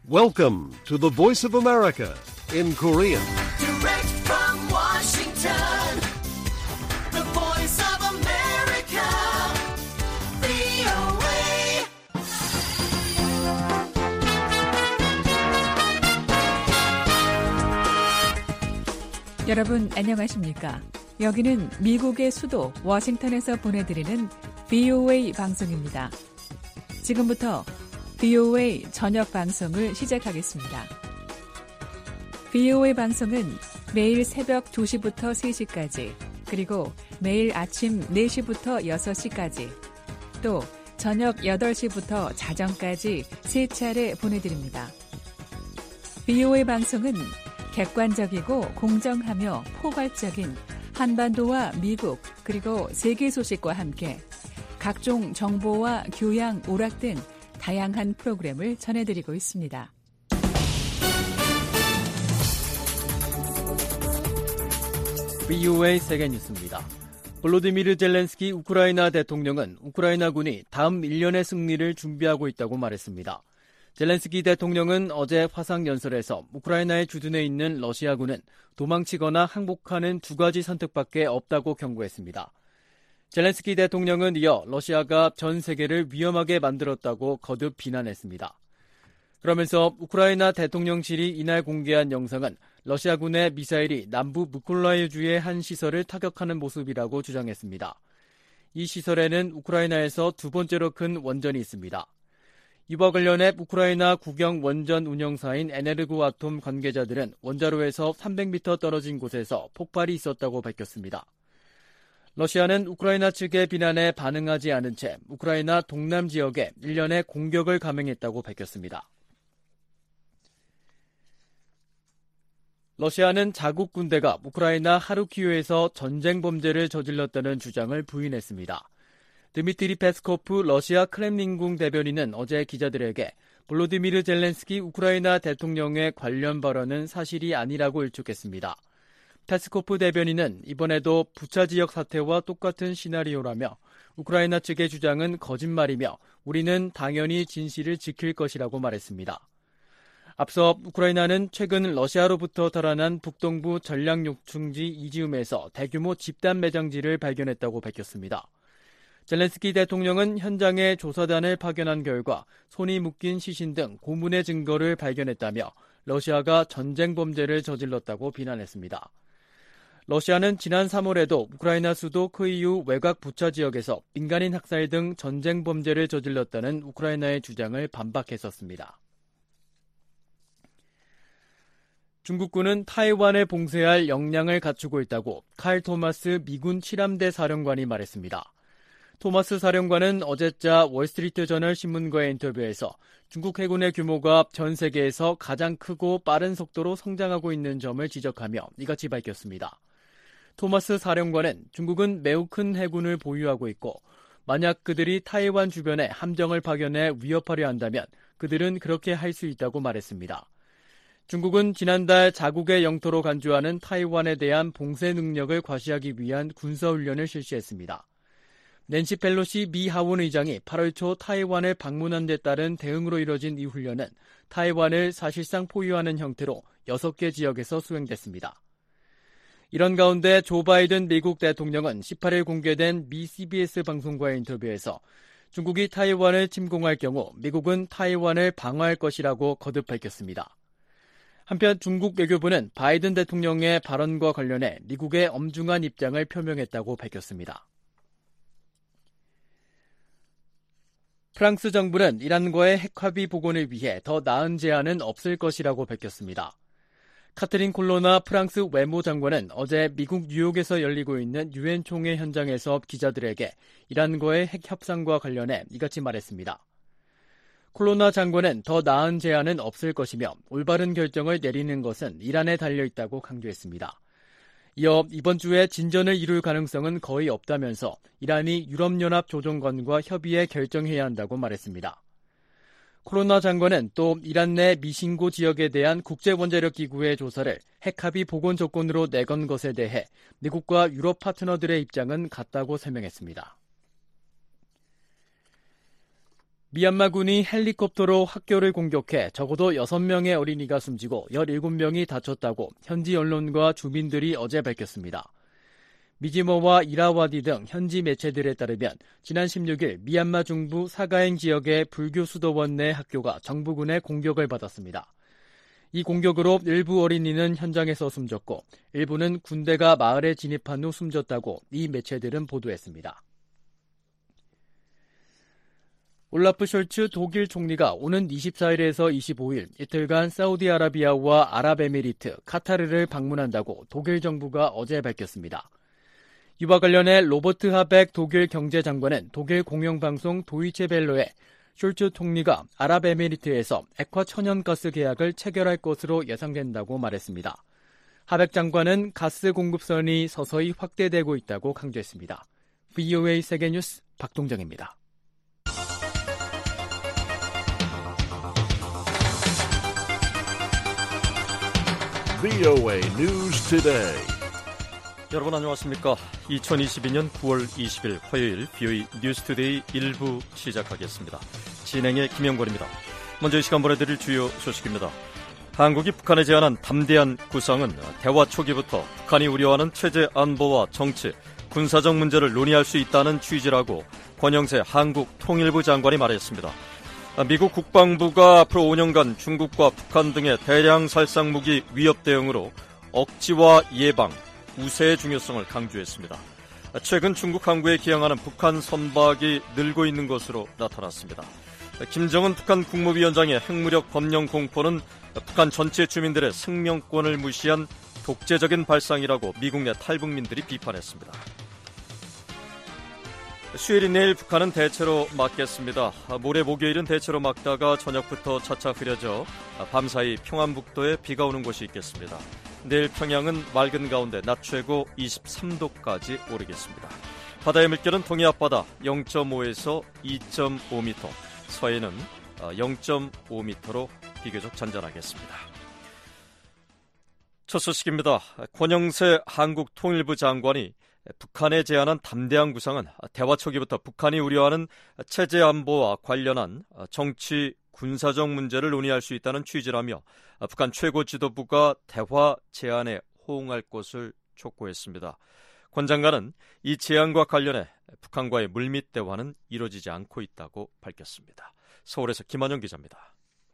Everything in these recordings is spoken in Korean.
Welcome to the Voice of America in Korean. Direct from Washington, the Voice of America, VOA. 여러분 안녕하십니까? 여기는 미국의 수도 워싱턴에서 보내드리는 VOA 방송입니다. 지금부터 VOA 저녁 방송을 시작하겠습니다. VOA 방송은 매일 새벽 2시부터 3시까지, 그리고 매일 아침 4시부터 6시까지, 또 저녁 8시부터 자정까지 3차례 보내드립니다. VOA 방송은 객관적이고 공정하며 포괄적인 한반도와 미국 그리고 세계 소식과 함께 각종 정보와 교양, 오락 등 다양한 프로그램을 전해드리고 있습니다. VOA 세계뉴스입니다. 볼로디미르 젤렌스키 우크라이나 대통령은 우크라이나군이 다음 1년의 승리를 준비하고 있다고 말했습니다. 젤렌스키 대통령은 어제 화상연설에서 우크라이나에 주둔해 있는 러시아군은 도망치거나 항복하는 두 가지 선택밖에 없다고 경고했습니다. 젤렌스키 대통령은 이어 러시아가 전 세계를 위험하게 만들었다고 거듭 비난했습니다. 그러면서 우크라이나 대통령실이 이날 공개한 영상은 러시아군의 미사일이 남부 무콜라이주의 한 시설을 타격하는 모습이라고 주장했습니다. 이 시설에는 우크라이나에서 두 번째로 큰 원전이 있습니다. 이와 관련해 우크라이나 국영 원전 운영사인 에네르고아톰 관계자들은 원자로에서 300m 떨어진 곳에서 폭발이 있었다고 밝혔습니다. 러시아는 우크라이나 측의 비난에 반응하지 않은 채 우크라이나 동남 지역에 일련의 공격을 감행했다고 밝혔습니다. 러시아는 자국 군대가 우크라이나 하르키우에서 전쟁 범죄를 저질렀다는 주장을 부인했습니다. 드미트리 페스코프 러시아 크렘린궁 대변인은 어제 기자들에게 볼로디미르 젤렌스키 우크라이나 대통령의 관련 발언은 사실이 아니라고 일축했습니다. 페스코프 대변인은 이번에도 부차 지역 사태와 똑같은 시나리오라며 우크라이나 측의 주장은 거짓말이며 우리는 당연히 진실을 지킬 것이라고 말했습니다. 앞서 우크라이나는 최근 러시아로부터 탈환한 북동부 전략요충지 이지움에서 대규모 집단 매장지를 발견했다고 밝혔습니다. 젤렌스키 대통령은 현장에 조사단을 파견한 결과 손이 묶인 시신 등 고문의 증거를 발견했다며 러시아가 전쟁 범죄를 저질렀다고 비난했습니다. 러시아는 지난 3월에도 우크라이나 수도 크이우 외곽 부차 지역에서 민간인 학살 등 전쟁 범죄를 저질렀다는 우크라이나의 주장을 반박했었습니다. 중국군은 타이완을 봉쇄할 역량을 갖추고 있다고 칼 토마스 미군 7함대 사령관이 말했습니다. 토마스 사령관은 어제자 월스트리트저널 신문과의 인터뷰에서 중국 해군의 규모가 전 세계에서 가장 크고 빠른 속도로 성장하고 있는 점을 지적하며 이같이 밝혔습니다. 토마스 사령관은 중국은 매우 큰 해군을 보유하고 있고 만약 그들이 타이완 주변에 함정을 파견해 위협하려 한다면 그들은 그렇게 할 수 있다고 말했습니다. 중국은 지난달 자국의 영토로 간주하는 타이완에 대한 봉쇄 능력을 과시하기 위한 군사훈련을 실시했습니다. 낸시 펠로시 미 하원 의장이 8월 초 타이완을 방문한 데 따른 대응으로 이뤄진 이 훈련은 타이완을 사실상 포유하는 형태로 6개 지역에서 수행됐습니다. 이런 가운데 조 바이든 미국 대통령은 18일 공개된 미 CBS 방송과의 인터뷰에서 중국이 타이완을 침공할 경우 미국은 타이완을 방어할 것이라고 거듭 밝혔습니다. 한편 중국 외교부는 바이든 대통령의 발언과 관련해 미국의 엄중한 입장을 표명했다고 밝혔습니다. 프랑스 정부는 이란과의 핵합의 복원을 위해 더 나은 제안은 없을 것이라고 밝혔습니다. 카트린 콜로나 프랑스 외무장관은 어제 미국 뉴욕에서 열리고 있는 유엔 총회 현장에서 기자들에게 이란과의 핵 협상과 관련해 이같이 말했습니다. 콜로나 장관은 더 나은 제안은 없을 것이며 올바른 결정을 내리는 것은 이란에 달려있다고 강조했습니다. 이어 이번 주에 진전을 이룰 가능성은 거의 없다면서 이란이 유럽연합 조정관과 협의해 결정해야 한다고 말했습니다. 콜로나 장관은 또 이란 내 미신고 지역에 대한 국제원자력기구의 조사를 핵합의 복원 조건으로 내건 것에 대해 미국과 유럽 파트너들의 입장은 같다고 설명했습니다. 미얀마군이 헬리콥터로 학교를 공격해 적어도 6명의 어린이가 숨지고 17명이 다쳤다고 현지 언론과 주민들이 어제 밝혔습니다. 미지모와 이라와디 등 현지 매체들에 따르면 지난 16일 미얀마 중부 사가행 지역의 불교 수도원 내 학교가 정부군의 공격을 받았습니다. 이 공격으로 일부 어린이는 현장에서 숨졌고 일부는 군대가 마을에 진입한 후 숨졌다고 이 매체들은 보도했습니다. 올라프 숄츠 독일 총리가 오는 24일에서 25일 이틀간 사우디아라비아와 아랍에미리트, 카타르를 방문한다고 독일 정부가 어제 밝혔습니다. 이와 관련해 로버트 하벡 독일 경제장관은 독일 공영방송 도이체벨로에 숄츠 총리가 아랍에미리트에서 액화 천연가스 계약을 체결할 것으로 예상된다고 말했습니다. 하벡 장관은 가스 공급선이 서서히 확대되고 있다고 강조했습니다. VOA 세계뉴스 박동정입니다. VOA News Today. 여러분 안녕하십니까? 2022년 9월 20일 화요일 VOA 뉴스투데이 1부 시작하겠습니다. 진행의 김영권입니다. 먼저 이 시간 보내드릴 주요 소식입니다. 한국이 북한에 제안한 담대한 구상은 대화 초기부터 북한이 우려하는 체제 안보와 정치, 군사적 문제를 논의할 수 있다는 취지라고 권영세 한국 통일부 장관이 말했습니다. 미국 국방부가 앞으로 5년간 중국과 북한 등의 대량 살상 무기 위협 대응으로 억지와 예방, 우세의 중요성을 강조했습니다. 최근 중국 항구에 기항하는 북한 선박이 늘고 있는 것으로 나타났습니다. 김정은 북한 국무위원장의 핵무력 법령 공포는 북한 전체 주민들의 생명권을 무시한 독재적인 발상이라고 미국 내 탈북민들이 비판했습니다. 수요일인 내일 북한은 대체로 막겠습니다. 모레 목요일은 대체로 막다가 저녁부터 차차 흐려져 밤사이 평안북도에 비가 오는 곳이 있겠습니다. 내일 평양은 맑은 가운데 낮 최고 23도까지 오르겠습니다. 바다의 물결은 동해 앞바다 0.5에서 2.5m, 서해는 0.5m로 비교적 잔잔하겠습니다. 첫 소식입니다. 권영세 한국 통일부 장관이 북한에 제안한 담대한 구상은 대화 초기부터 북한이 우려하는 체제 안보와 관련한 정치, 군사적 문제를 논의할 수 있다는 취지라며 북한 최고 지도부가 대화 제안에 호응할 것을 촉구했습니다. 권 장관은 이 제안과 관련해 북한과의 물밑 대화는 이루어지지 않고 있다고 밝혔습니다. 서울에서 김한영 기자입니다.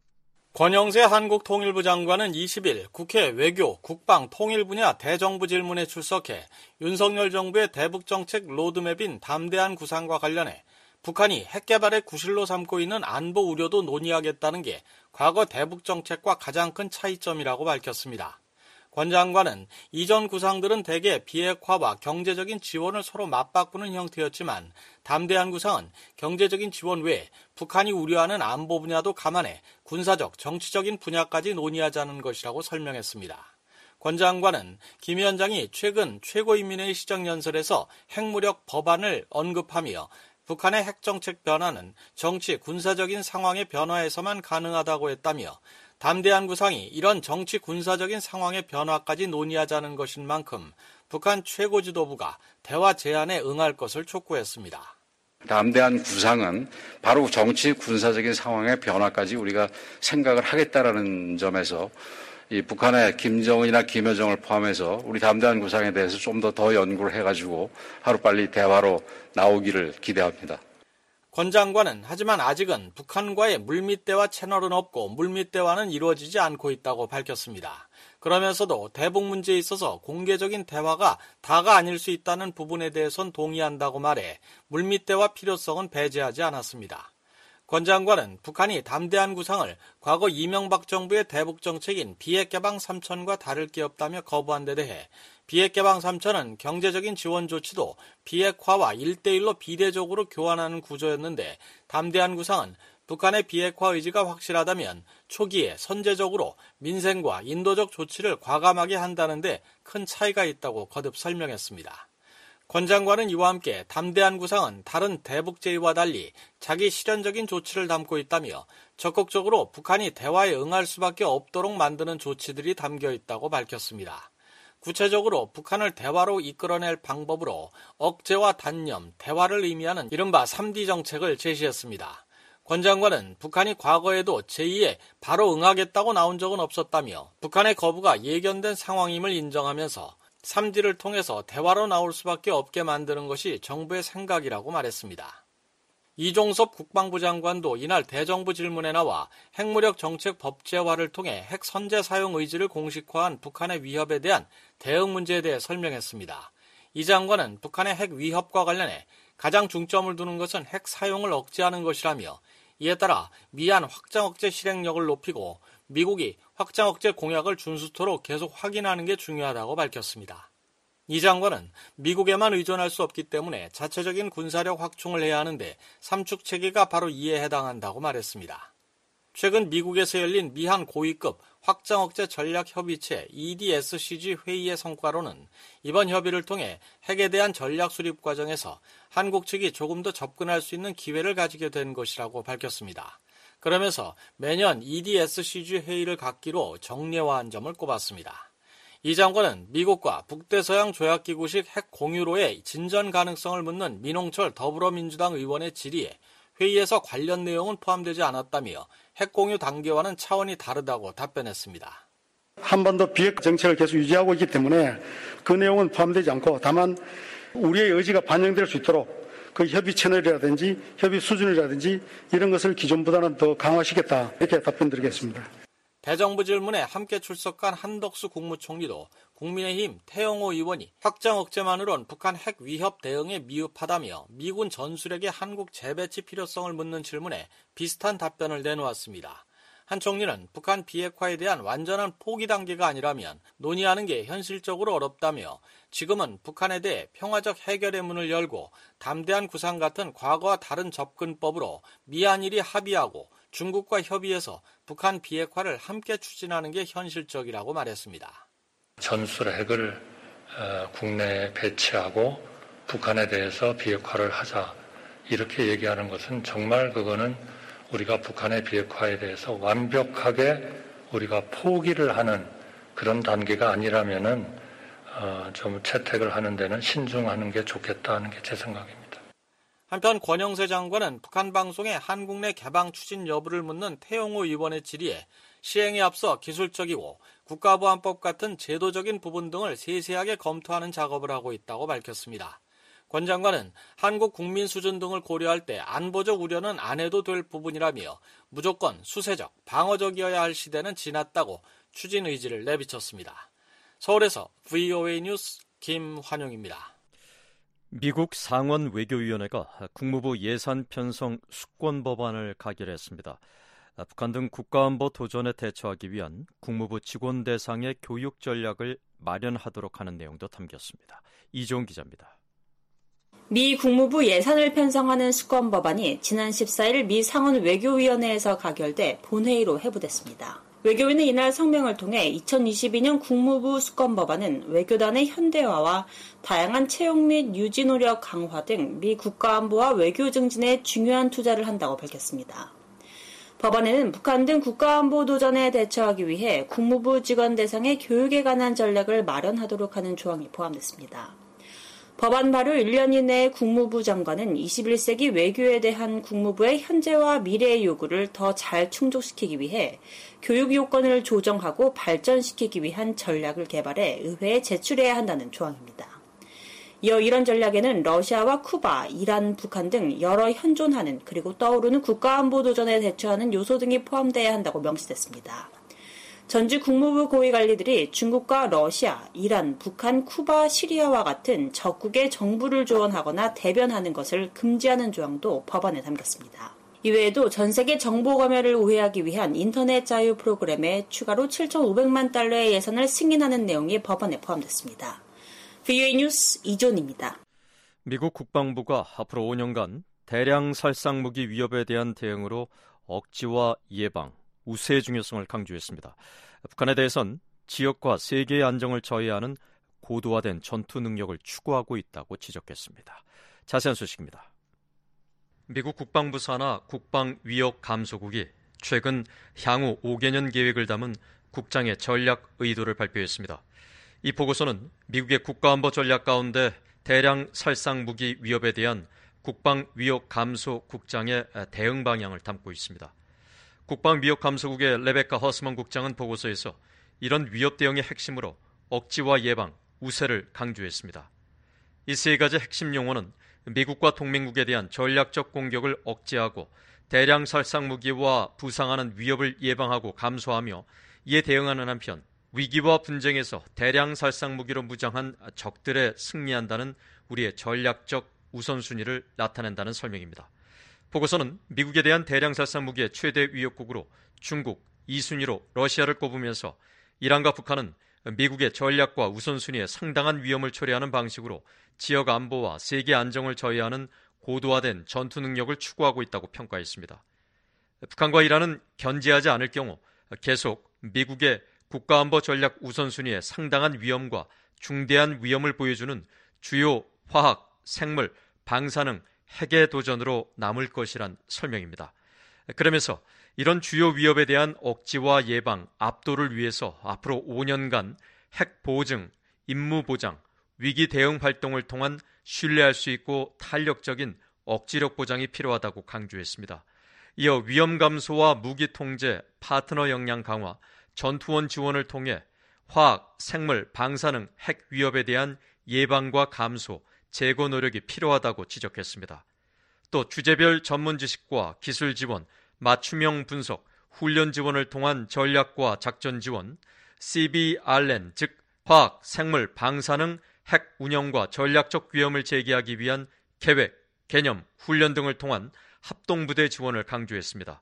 권영세 한국 통일부 장관은 20일 국회 외교, 국방, 통일 분야 대정부 질문에 출석해 윤석열 정부의 대북정책 로드맵인 담대한 구상과 관련해 북한이 핵개발의 구실로 삼고 있는 안보 우려도 논의하겠다는 게 과거 대북정책과 가장 큰 차이점이라고 밝혔습니다. 권 장관은 이전 구상들은 대개 비핵화와 경제적인 지원을 서로 맞바꾸는 형태였지만 담대한 구상은 경제적인 지원 외에 북한이 우려하는 안보 분야도 감안해 군사적, 정치적인 분야까지 논의하자는 것이라고 설명했습니다. 권 장관은 김 위원장이 최근 최고인민회의 시정연설에서 핵무력 법안을 언급하며 북한의 핵정책 변화는 정치, 군사적인 상황의 변화에서만 가능하다고 했다며 담대한 구상이 이런 정치 군사적인 상황의 변화까지 논의하자는 것인 만큼 북한 최고 지도부가 대화 제안에 응할 것을 촉구했습니다. 담대한 구상은 바로 정치 군사적인 상황의 변화까지 우리가 생각을 하겠다라는 점에서 이 북한의 김정은이나 김여정을 포함해서 우리 담대한 구상에 대해서 좀 더 연구를 해가지고 하루빨리 대화로 나오기를 기대합니다. 권 장관은 하지만 아직은 북한과의 물밑대화 채널은 없고 물밑대화는 이루어지지 않고 있다고 밝혔습니다. 그러면서도 대북 문제에 있어서 공개적인 대화가 다가 아닐 수 있다는 부분에 대해선 동의한다고 말해 물밑대화 필요성은 배제하지 않았습니다. 권 장관은 북한이 담대한 구상을 과거 이명박 정부의 대북 정책인 비핵개방 3천과 다를 게 없다며 거부한 데 대해 비핵개방 3천은 경제적인 지원 조치도 비핵화와 1대1로 비례적으로 교환하는 구조였는데 담대한 구상은 북한의 비핵화 의지가 확실하다면 초기에 선제적으로 민생과 인도적 조치를 과감하게 한다는데 큰 차이가 있다고 거듭 설명했습니다. 권 장관은 이와 함께 담대한 구상은 다른 대북 제의와 달리 자기 실현적인 조치를 담고 있다며 적극적으로 북한이 대화에 응할 수밖에 없도록 만드는 조치들이 담겨 있다고 밝혔습니다. 구체적으로 북한을 대화로 이끌어낼 방법으로 억제와 단념, 대화를 의미하는 이른바 3D 정책을 제시했습니다. 권 장관은 북한이 과거에도 제의에 바로 응하겠다고 나온 적은 없었다며 북한의 거부가 예견된 상황임을 인정하면서 3D를 통해서 대화로 나올 수밖에 없게 만드는 것이 정부의 생각이라고 말했습니다. 이종섭 국방부 장관도 이날 대정부 질문에 나와 핵무력 정책 법제화를 통해 핵 선제 사용 의지를 공식화한 북한의 위협에 대한 대응 문제에 대해 설명했습니다. 이 장관은 북한의 핵 위협과 관련해 가장 중점을 두는 것은 핵 사용을 억제하는 것이라며 이에 따라 미한 확장 억제 실행력을 높이고 미국이 확장 억제 공약을 준수토록 계속 확인하는 게 중요하다고 밝혔습니다. 이 장관은 미국에만 의존할 수 없기 때문에 자체적인 군사력 확충을 해야 하는데 삼축 체계가 바로 이에 해당한다고 말했습니다. 최근 미국에서 열린 미한 고위급 확장 억제 전략 협의체 EDSCG 회의의 성과로는 이번 협의를 통해 핵에 대한 전략 수립 과정에서 한국 측이 조금 더 접근할 수 있는 기회를 가지게 된 것이라고 밝혔습니다. 그러면서 매년 EDSCG 회의를 갖기로 정례화한 점을 꼽았습니다. 이 장관은 미국과 북대서양 조약기구식 핵 공유로의 진전 가능성을 묻는 민홍철 더불어민주당 의원의 질의에 회의에서 관련 내용은 포함되지 않았다며 핵 공유 단계와는 차원이 다르다고 답변했습니다. 한반도 비핵 정책을 계속 유지하고 있기 때문에 그 내용은 포함되지 않고 다만 우리의 의지가 반영될 수 있도록 그 협의 채널이라든지 협의 수준이라든지 이런 것을 기존보다는 더 강화시켰다 이렇게 답변드리겠습니다. 대정부 질문에 함께 출석한 한덕수 국무총리도 국민의힘 태영호 의원이 확장 억제만으론 북한 핵 위협 대응에 미흡하다며 미군 전술핵의 한국 재배치 필요성을 묻는 질문에 비슷한 답변을 내놓았습니다. 한 총리는 북한 비핵화에 대한 완전한 포기 단계가 아니라면 논의하는 게 현실적으로 어렵다며 지금은 북한에 대해 평화적 해결의 문을 열고 담대한 구상 같은 과거와 다른 접근법으로 미한일이 합의하고 중국과 협의해서 북한 비핵화를 함께 추진하는 게 현실적이라고 말했습니다. 전술핵을 국내에 배치하고 북한에 대해서 비핵화를 하자 이렇게 얘기하는 것은 정말 그거는 우리가 북한의 비핵화에 대해서 완벽하게 우리가 포기를 하는 그런 단계가 아니라면은 좀 채택을 하는 데는 신중하는 게 좋겠다는 게 제 생각입니다. 한편 권영세 장관은 북한 방송의 한국 내 개방 추진 여부를 묻는 태영호 의원의 질의에 시행에 앞서 기술적이고 국가보안법 같은 제도적인 부분 등을 세세하게 검토하는 작업을 하고 있다고 밝혔습니다. 권 장관은 한국 국민 수준 등을 고려할 때 안보적 우려는 안 해도 될 부분이라며 무조건 수세적, 방어적이어야 할 시대는 지났다고 추진 의지를 내비쳤습니다. 서울에서 VOA 뉴스 김환용입니다. 미국 상원 외교위원회가 국무부 예산 편성 수권 법안을 가결했습니다. 북한 등 국가안보 도전에 대처하기 위한 국무부 직원 대상의 교육 전략을 마련하도록 하는 내용도 담겼습니다. 이종훈 기자입니다. 미 국무부 예산을 편성하는 수권 법안이 지난 14일 미 상원 외교위원회에서 가결돼 본회의로 회부됐습니다. 외교위는 이날 성명을 통해 2022년 국무부 수권 법안은 외교단의 현대화와 다양한 채용 및 유지 노력 강화 등 미 국가안보와 외교 증진에 중요한 투자를 한다고 밝혔습니다. 법안에는 북한 등 국가안보 도전에 대처하기 위해 국무부 직원 대상의 교육에 관한 전략을 마련하도록 하는 조항이 포함됐습니다. 법안 발효 1년 이내에 국무부 장관은 21세기 외교에 대한 국무부의 현재와 미래의 요구를 더 잘 충족시키기 위해 교육 요건을 조정하고 발전시키기 위한 전략을 개발해 의회에 제출해야 한다는 조항입니다. 이어 이런 전략에는 러시아와 쿠바, 이란, 북한 등 여러 현존하는 그리고 떠오르는 국가안보 도전에 대처하는 요소 등이 포함돼야 한다고 명시됐습니다. 전주 국무부 고위관리들이 중국과 러시아, 이란, 북한, 쿠바, 시리아와 같은 적국의 정부를 조언하거나 대변하는 것을 금지하는 조항도 법안에 담겼습니다. 이외에도 전 세계 정보 검열을 우회하기 위한 인터넷 자유 프로그램에 추가로 7,500만 달러의 예산을 승인하는 내용이 법안에 포함됐습니다. VOA 뉴스 이존입니다. 미국 국방부가 앞으로 5년간 대량 살상 무기 위협에 대한 대응으로 억지와 예방, 우세의 중요성을 강조했습니다. 북한에 대해선 지역과 세계의 안정을 저해하는 고도화된 전투 능력을 추구하고 있다고 지적했습니다. 자세한 소식입니다. 미국 국방부 산하 국방위협감소국이 최근 향후 5개년 계획을 담은 국장의 전략 의도를 발표했습니다. 이 보고서는 미국의 국가안보 전략 가운데 대량 살상 무기 위협에 대한 국방위협감소국장의 대응 방향을 담고 있습니다. 국방위협감소국의 레베카 허스먼 국장은 보고서에서 이런 위협 대응의 핵심으로 억지와 예방, 우세를 강조했습니다. 이 세 가지 핵심 용어는 미국과 동맹국에 대한 전략적 공격을 억제하고 대량 살상 무기와 부상하는 위협을 예방하고 감소하며 이에 대응하는 한편 위기와 분쟁에서 대량 살상 무기로 무장한 적들에 승리한다는 우리의 전략적 우선순위를 나타낸다는 설명입니다. 보고서는 미국에 대한 대량 살상 무기의 최대 위협국으로 중국, 2순위로 러시아를 꼽으면서 이란과 북한은 미국의 전략과 우선순위에 상당한 위험을 초래하는 방식으로 지역 안보와 세계 안정을 저해하는 고도화된 전투 능력을 추구하고 있다고 평가했습니다. 북한과 이란은 견제하지 않을 경우 계속 미국의 국가안보 전략 우선순위에 상당한 위험과 중대한 위험을 보여주는 주요 화학, 생물, 방사능, 핵의 도전으로 남을 것이란 설명입니다. 그러면서 이런 주요 위협에 대한 억지와 예방, 압도를 위해서 앞으로 5년간 핵 보증, 임무 보장, 위기 대응 활동을 통한 신뢰할 수 있고 탄력적인 억지력 보장이 필요하다고 강조했습니다. 이어 위험 감소와 무기 통제, 파트너 역량 강화, 전투원 지원을 통해 화학, 생물, 방사능, 핵 위협에 대한 예방과 감소, 제거 노력이 필요하다고 지적했습니다. 또 주제별 전문 지식과 기술 지원, 맞춤형 분석, 훈련 지원을 통한 전략과 작전 지원, CBRN, 즉 화학, 생물, 방사능, 핵 운영과 전략적 위험을 제기하기 위한 계획, 개념, 훈련 등을 통한 합동부대 지원을 강조했습니다.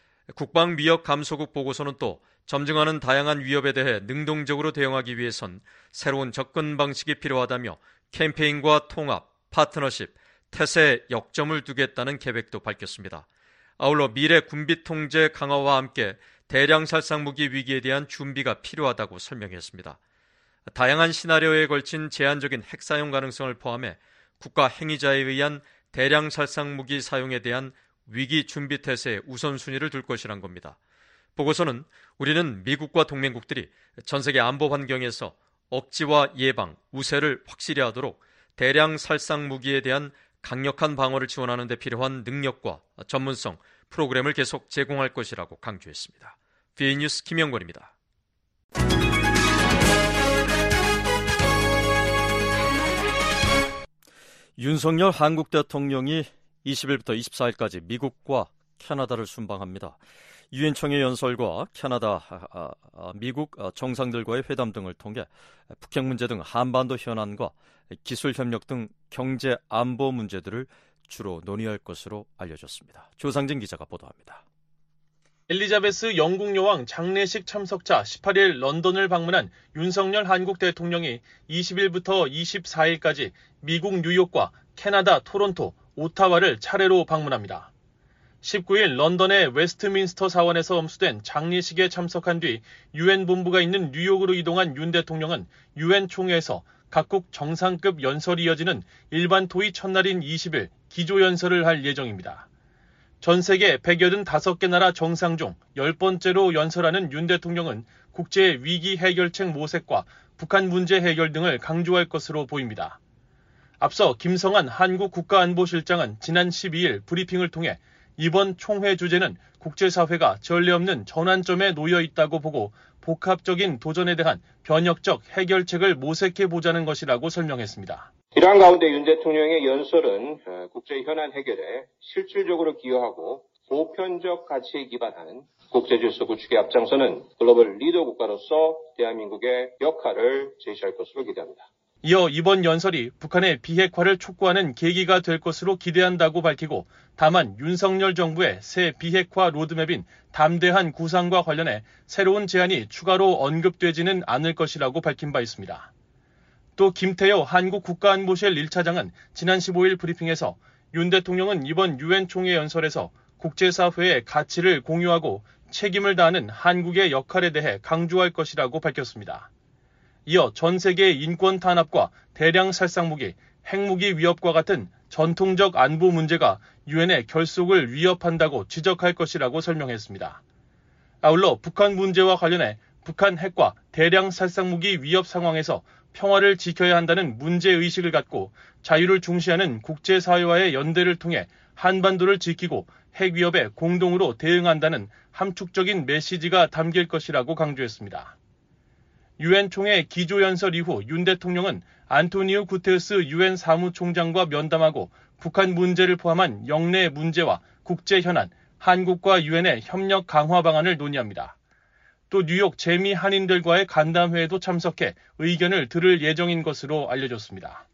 국방위협감소국 보고서는 또 점증하는 다양한 위협에 대해 능동적으로 대응하기 위해선 새로운 접근 방식이 필요하다며 캠페인과 통합, 파트너십, 태세에 역점을 두겠다는 계획도 밝혔습니다. 아울러 미래 군비 통제 강화와 함께 대량 살상 무기 위기에 대한 준비가 필요하다고 설명했습니다. 다양한 시나리오에 걸친 제한적인 핵 사용 가능성을 포함해 국가 행위자에 의한 대량 살상 무기 사용에 대한 위기 준비 태세에 우선순위를 둘 것이란 겁니다. 보고서는 우리는 미국과 동맹국들이 전 세계 안보 환경에서 억지와 예방, 우세를 확실히 하도록 대량 살상 무기에 대한 강력한 방어를 지원하는 데 필요한 능력과 전문성, 프로그램을 계속 제공할 것이라고 강조했습니다. VN뉴스 김영권입니다. 윤석열 한국 대통령이 20일부터 24일까지 미국과 캐나다를 순방합니다. 유엔 총회 연설과 캐나다, 미국 정상들과의 회담 등을 통해 북핵 문제 등 한반도 현안과 기술 협력 등 경제 안보 문제들을 주로 논의할 것으로 알려졌습니다. 조상진 기자가 보도합니다. 엘리자베스 영국 여왕 장례식 참석차 18일 런던을 방문한 윤석열 한국 대통령이 20일부터 24일까지 미국 뉴욕과 캐나다 토론토, 오타와를 차례로 방문합니다. 19일 런던의 웨스트민스터 사원에서 엄수된 장례식에 참석한 뒤 유엔 본부가 있는 뉴욕으로 이동한 윤 대통령은 유엔 총회에서 각국 정상급 연설이 이어지는 일반 토의 첫날인 20일 기조연설을 할 예정입니다. 전 세계 185개 나라 정상 중 10번째로 연설하는 윤 대통령은 국제 위기 해결책 모색과 북한 문제 해결 등을 강조할 것으로 보입니다. 앞서 김성한 한국 국가안보실장은 지난 12일 브리핑을 통해 이번 총회 주제는 국제사회가 전례 없는 전환점에 놓여 있다고 보고 복합적인 도전에 대한 변혁적 해결책을 모색해보자는 것이라고 설명했습니다. 이러한 가운데 윤 대통령의 연설은 국제 현안 해결에 실질적으로 기여하고 보편적 가치에 기반한 국제 질서 구축에 앞장서는 글로벌 리더 국가로서 대한민국의 역할을 제시할 것으로 기대합니다. 이어 이번 연설이 북한의 비핵화를 촉구하는 계기가 될 것으로 기대한다고 밝히고 다만 윤석열 정부의 새 비핵화 로드맵인 담대한 구상과 관련해 새로운 제안이 추가로 언급되지는 않을 것이라고 밝힌 바 있습니다. 또 김태효 한국 국가안보실 1차장은 지난 15일 브리핑에서 윤 대통령은 이번 유엔 총회 연설에서 국제사회의 가치를 공유하고 책임을 다하는 한국의 역할에 대해 강조할 것이라고 밝혔습니다. 이어 전 세계의 인권 탄압과 대량 살상무기, 핵무기 위협과 같은 전통적 안보 문제가 유엔의 결속을 위협한다고 지적할 것이라고 설명했습니다. 아울러 북한 문제와 관련해 북한 핵과 대량 살상무기 위협 상황에서 평화를 지켜야 한다는 문제의식을 갖고 자유를 중시하는 국제사회와의 연대를 통해 한반도를 지키고 핵 위협에 공동으로 대응한다는 함축적인 메시지가 담길 것이라고 강조했습니다. 유엔 총회 기조연설 이후 윤 대통령은 안토니오 구테르스 유엔 사무총장과 면담하고 북한 문제를 포함한 영내 문제와 국제 현안, 한국과 유엔의 협력 강화 방안을 논의합니다. 또 뉴욕 재미 한인들과의 간담회에도 참석해 의견을 들을 예정인 것으로 알려졌습니다.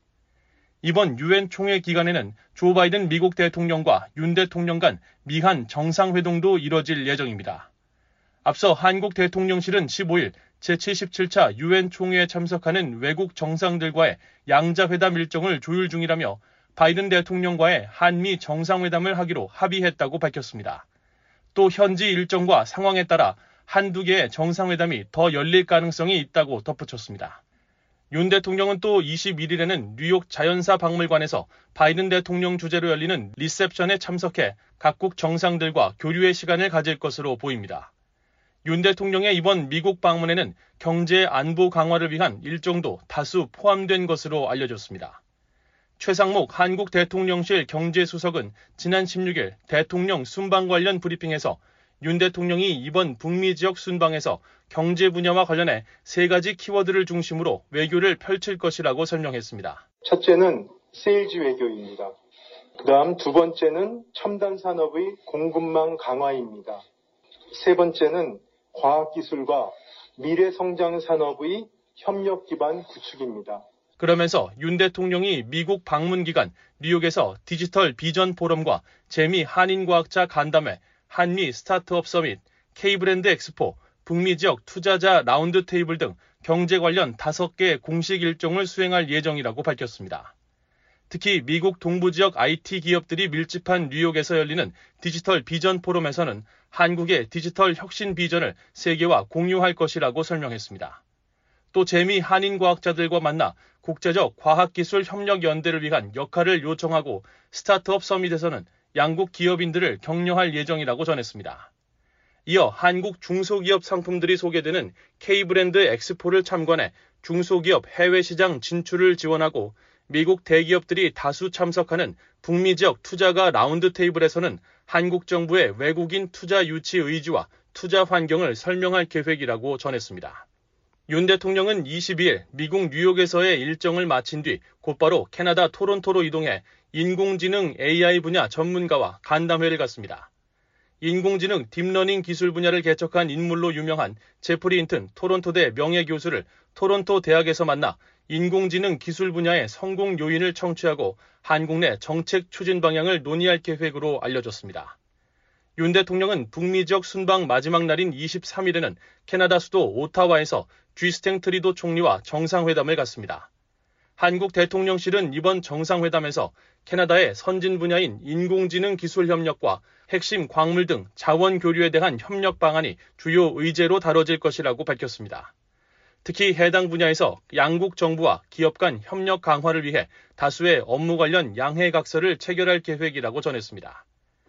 이번 유엔 총회 기간에는 조 바이든 미국 대통령과 윤 대통령 간 미한 정상회동도 이뤄질 예정입니다. 앞서 한국 대통령실은 15일 제77차 유엔 총회에 참석하는 외국 정상들과의 양자회담 일정을 조율 중이라며 바이든 대통령과의 한미 정상회담을 하기로 합의했다고 밝혔습니다. 또 현지 일정과 상황에 따라 한두 개의 정상회담이 더 열릴 가능성이 있다고 덧붙였습니다. 윤 대통령은 또 21일에는 뉴욕 자연사 박물관에서 바이든 대통령 주재로 열리는 리셉션에 참석해 각국 정상들과 교류의 시간을 가질 것으로 보입니다. 윤 대통령의 이번 미국 방문에는 경제 안보 강화를 위한 일정도 다수 포함된 것으로 알려졌습니다. 최상목 한국 대통령실 경제수석은 지난 16일 대통령 순방 관련 브리핑에서 윤 대통령이 이번 북미 지역 순방에서 경제 분야와 관련해 3가지 키워드를 중심으로 외교를 펼칠 것이라고 설명했습니다. 첫째는 세일즈 외교입니다. 그다음 두 번째는 첨단 산업의 공급망 강화입니다. 세 번째는 과학기술과 미래성장 산업의 협력 기반 구축입니다. 그러면서 윤 대통령이 미국 방문 기간 뉴욕에서 디지털 비전 포럼과 재미 한인과학자 간담회, 한미 스타트업 서밋, K브랜드 엑스포, 북미 지역 투자자 라운드 테이블 등 경제 관련 5개의 공식 일정을 수행할 예정이라고 밝혔습니다. 특히 미국 동부 지역 IT 기업들이 밀집한 뉴욕에서 열리는 디지털 비전 포럼에서는 한국의 디지털 혁신 비전을 세계와 공유할 것이라고 설명했습니다. 또 재미 한인과학자들과 만나 국제적 과학기술 협력 연대를 위한 역할을 요청하고 스타트업 서밋에서는 양국 기업인들을 격려할 예정이라고 전했습니다. 이어 한국 중소기업 상품들이 소개되는 K브랜드 엑스포를 참관해 중소기업 해외 시장 진출을 지원하고 미국 대기업들이 다수 참석하는 북미 지역 투자가 라운드 테이블에서는 한국 정부의 외국인 투자 유치 의지와 투자 환경을 설명할 계획이라고 전했습니다. 윤 대통령은 22일 미국 뉴욕에서의 일정을 마친 뒤 곧바로 캐나다 토론토로 이동해 인공지능 AI 분야 전문가와 간담회를 갖습니다. 인공지능 딥러닝 기술 분야를 개척한 인물로 유명한 제프리 힌튼 토론토대 명예교수를 토론토 대학에서 만나 인공지능 기술 분야의 성공 요인을 청취하고 한국 내 정책 추진 방향을 논의할 계획으로 알려졌습니다. 윤 대통령은 북미 지역 순방 마지막 날인 23일에는 캐나다 수도 오타와에서 쥐스탱 트리도 총리와 정상회담을 갖습니다. 한국 대통령실은 이번 정상회담에서 캐나다의 선진 분야인 인공지능 기술 협력과 핵심 광물 등 자원 교류에 대한 협력 방안이 주요 의제로 다뤄질 것이라고 밝혔습니다. 특히 해당 분야에서 양국 정부와 기업 간 협력 강화를 위해 다수의 업무 관련 양해각서를 체결할 계획이라고 전했습니다.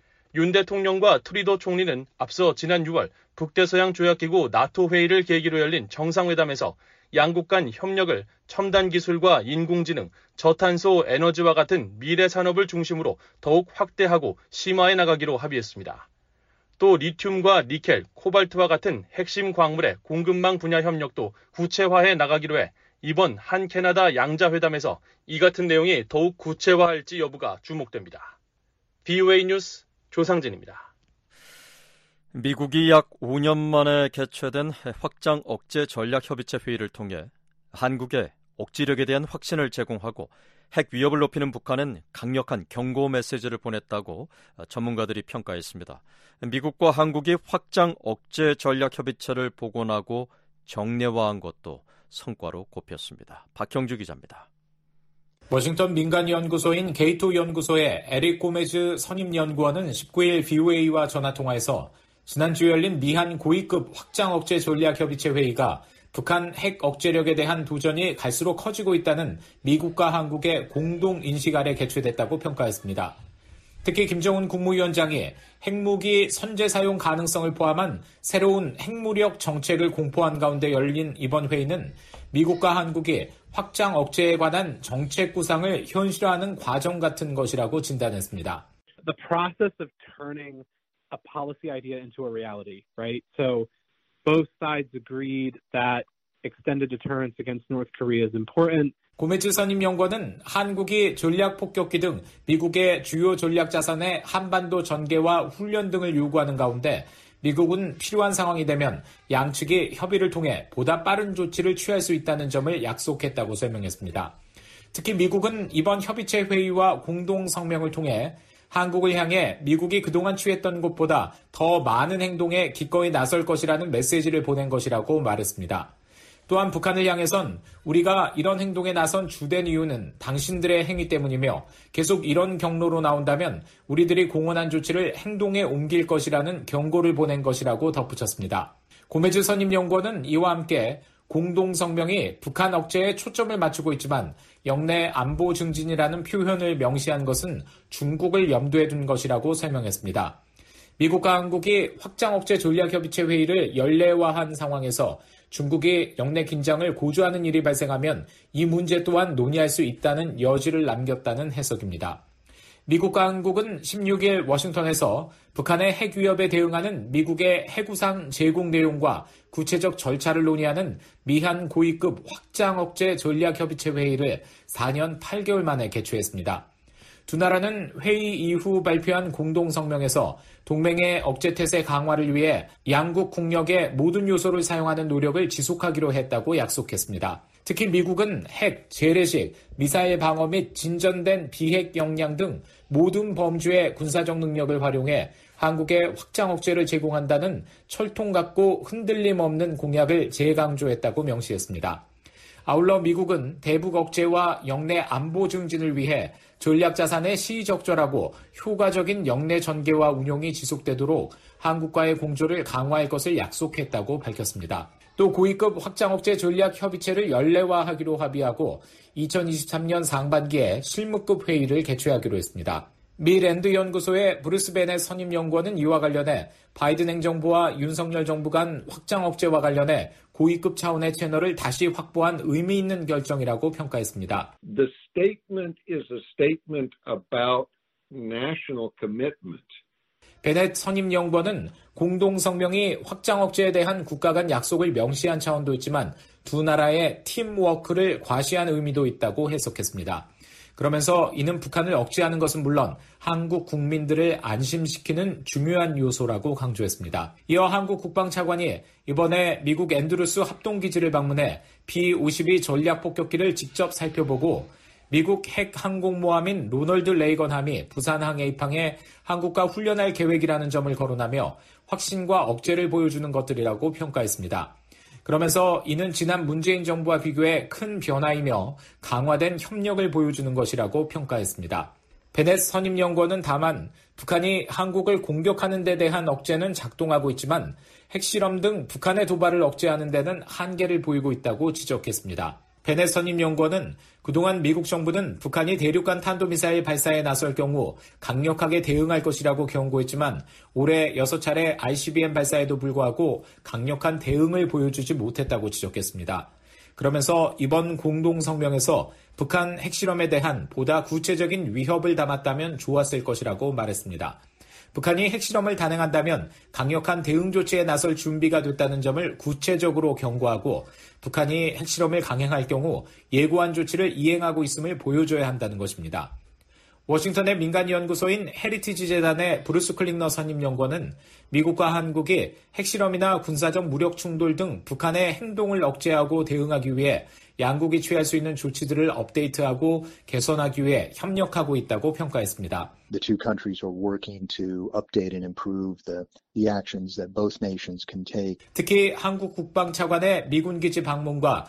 윤 대통령과 트리도 총리는 앞서 지난 6월 북대서양 조약기구 나토 회의를 계기로 열린 정상회담에서 양국 간 협력을 첨단 기술과 인공지능, 저탄소 에너지와 같은 미래 산업을 중심으로 더욱 확대하고 심화해 나가기로 합의했습니다. 또 리튬과 니켈, 코발트와 같은 핵심 광물의 공급망 분야 협력도 구체화해 나가기로 해 이번 한 캐나다 양자회담에서 이 같은 내용이 더욱 구체화할지 여부가 주목됩니다. BOA 뉴스 조상진입니다. 미국이 약 5년 만에 개최된 확장 억제 전략협의체 회의를 통해 한국에 억지력에 대한 확신을 제공하고 핵 위협을 높이는 북한은 강력한 경고 메시지를 보냈다고 전문가들이 평가했습니다. 미국과 한국이 확장 억제 전략협의체를 복원하고 정례화한 것도 성과로 꼽혔습니다. 박형주 기자입니다. 워싱턴 민간연구소인 게이토 연구소의 에릭 고메즈 선임연구원은 19일 BOA와 전화통화에서 지난주 열린 미한 고위급 확장 억제 전략협의체 회의가 북한 핵 억제력에 대한 도전이 갈수록 커지고 있다는 미국과 한국의 공동인식 아래 개최됐다고 평가했습니다. 특히 김정은 국무위원장이 핵무기 선제 사용 가능성을 포함한 새로운 핵무력 정책을 공포한 가운데 열린 이번 회의는 미국과 한국이 확장 억제에 관한 정책 구상을 현실화하는 과정 같은 것이라고 진단했습니다. The process of turning a policy idea into a reality, right? So both sides agreed that extended deterrence against North Korea is important. 고메즈 선임연구원은 한국이 전략폭격기 등 미국의 주요 전략자산의 한반도 전개와 훈련 등을 요구하는 가운데 미국은 필요한 상황이 되면 양측이 협의를 통해 보다 빠른 조치를 취할 수 있다는 점을 약속했다고 설명했습니다. 특히 미국은 이번 협의체 회의와 공동 성명을 통해 한국을 향해 미국이 그동안 취했던 것보다 더 많은 행동에 기꺼이 나설 것이라는 메시지를 보낸 것이라고 말했습니다. 또한 북한을 향해선 우리가 이런 행동에 나선 주된 이유는 당신들의 행위 때문이며 계속 이런 경로로 나온다면 우리들이 공언한 조치를 행동에 옮길 것이라는 경고를 보낸 것이라고 덧붙였습니다. 고메즈 선임연구원은 이와 함께 공동성명이 북한 억제에 초점을 맞추고 있지만 영내 안보 증진이라는 표현을 명시한 것은 중국을 염두에 둔 것이라고 설명했습니다. 미국과 한국이 확장 억제 전략협의체 회의를 연례화한 상황에서 중국이 영내 긴장을 고조하는 일이 발생하면 이 문제 또한 논의할 수 있다는 여지를 남겼다는 해석입니다. 미국과 한국은 16일 워싱턴에서 북한의 핵 위협에 대응하는 미국의 해구상 제공 내용과 구체적 절차를 논의하는 미한 고위급 확장 억제 전략협의체 회의를 4년 8개월 만에 개최했습니다. 두 나라는 회의 이후 발표한 공동성명에서 동맹의 억제태세 강화를 위해 양국 국력의 모든 요소를 사용하는 노력을 지속하기로 했다고 약속했습니다. 특히 미국은 핵, 재래식, 미사일 방어 및 진전된 비핵 역량 등 모든 범주의 군사적 능력을 활용해 한국에 확장 억제를 제공한다는 철통 같고 흔들림 없는 공약을 재강조했다고 명시했습니다. 아울러 미국은 대북 억제와 영내 안보 증진을 위해 전략자산의 시의적절하고 효과적인 영내 전개와 운용이 지속되도록 한국과의 공조를 강화할 것을 약속했다고 밝혔습니다. 또 고위급 확장 억제 전략 협의체를 연례화하기로 합의하고 2023년 상반기에 실무급 회의를 개최하기로 했습니다. 미 랜드 연구소의 브루스 베넷 선임연구원은 이와 관련해 바이든 행정부와 윤석열 정부 간 확장 억제와 관련해 고위급 차원의 채널을 다시 확보한 의미 있는 결정이라고 평가했습니다. The statement is a statement about national commitment. 베넷 선임연구원은 공동성명이 확장 억제에 대한 국가 간 약속을 명시한 차원도 있지만 두 나라의 팀워크를 과시한 의미도 있다고 해석했습니다. 그러면서 이는 북한을 억제하는 것은 물론 한국 국민들을 안심시키는 중요한 요소라고 강조했습니다. 이어 한국 국방차관이 이번에 미국 앤드루스 합동기지를 방문해 B-52 전략폭격기를 직접 살펴보고 미국 핵 항공모함인 로널드 레이건함이 부산항에 입항해 한국과 훈련할 계획이라는 점을 거론하며 확신과 억제를 보여주는 것들이라고 평가했습니다. 그러면서 이는 지난 문재인 정부와 비교해 큰 변화이며 강화된 협력을 보여주는 것이라고 평가했습니다. 베넷 선임연구원은 다만 북한이 한국을 공격하는 데 대한 억제는 작동하고 있지만 핵실험 등 북한의 도발을 억제하는 데는 한계를 보이고 있다고 지적했습니다. 베넷 선임연구원은 그동안 미국 정부는 북한이 대륙간 탄도미사일 발사에 나설 경우 강력하게 대응할 것이라고 경고했지만 올해 6차례 ICBM 발사에도 불구하고 강력한 대응을 보여주지 못했다고 지적했습니다. 그러면서 이번 공동성명에서 북한 핵실험에 대한 보다 구체적인 위협을 담았다면 좋았을 것이라고 말했습니다. 북한이 핵실험을 단행한다면 강력한 대응 조치에 나설 준비가 됐다는 점을 구체적으로 경고하고 북한이 핵실험을 강행할 경우 예고한 조치를 이행하고 있음을 보여줘야 한다는 것입니다. 워싱턴의 민간연구소인 헤리티지 재단의 브루스 클링너 선임연구원은 미국과 한국이 핵실험이나 군사적 무력 충돌 등 북한의 행동을 억제하고 대응하기 위해 양국이 취할 수 있는 조치들을 업데이트하고 개선하기 위해 협력하고 있다고 평가했습니다. The two countries are working to update and improve the actions that both nations can take. 특히 한국 국방차관의 미군 기지 방문과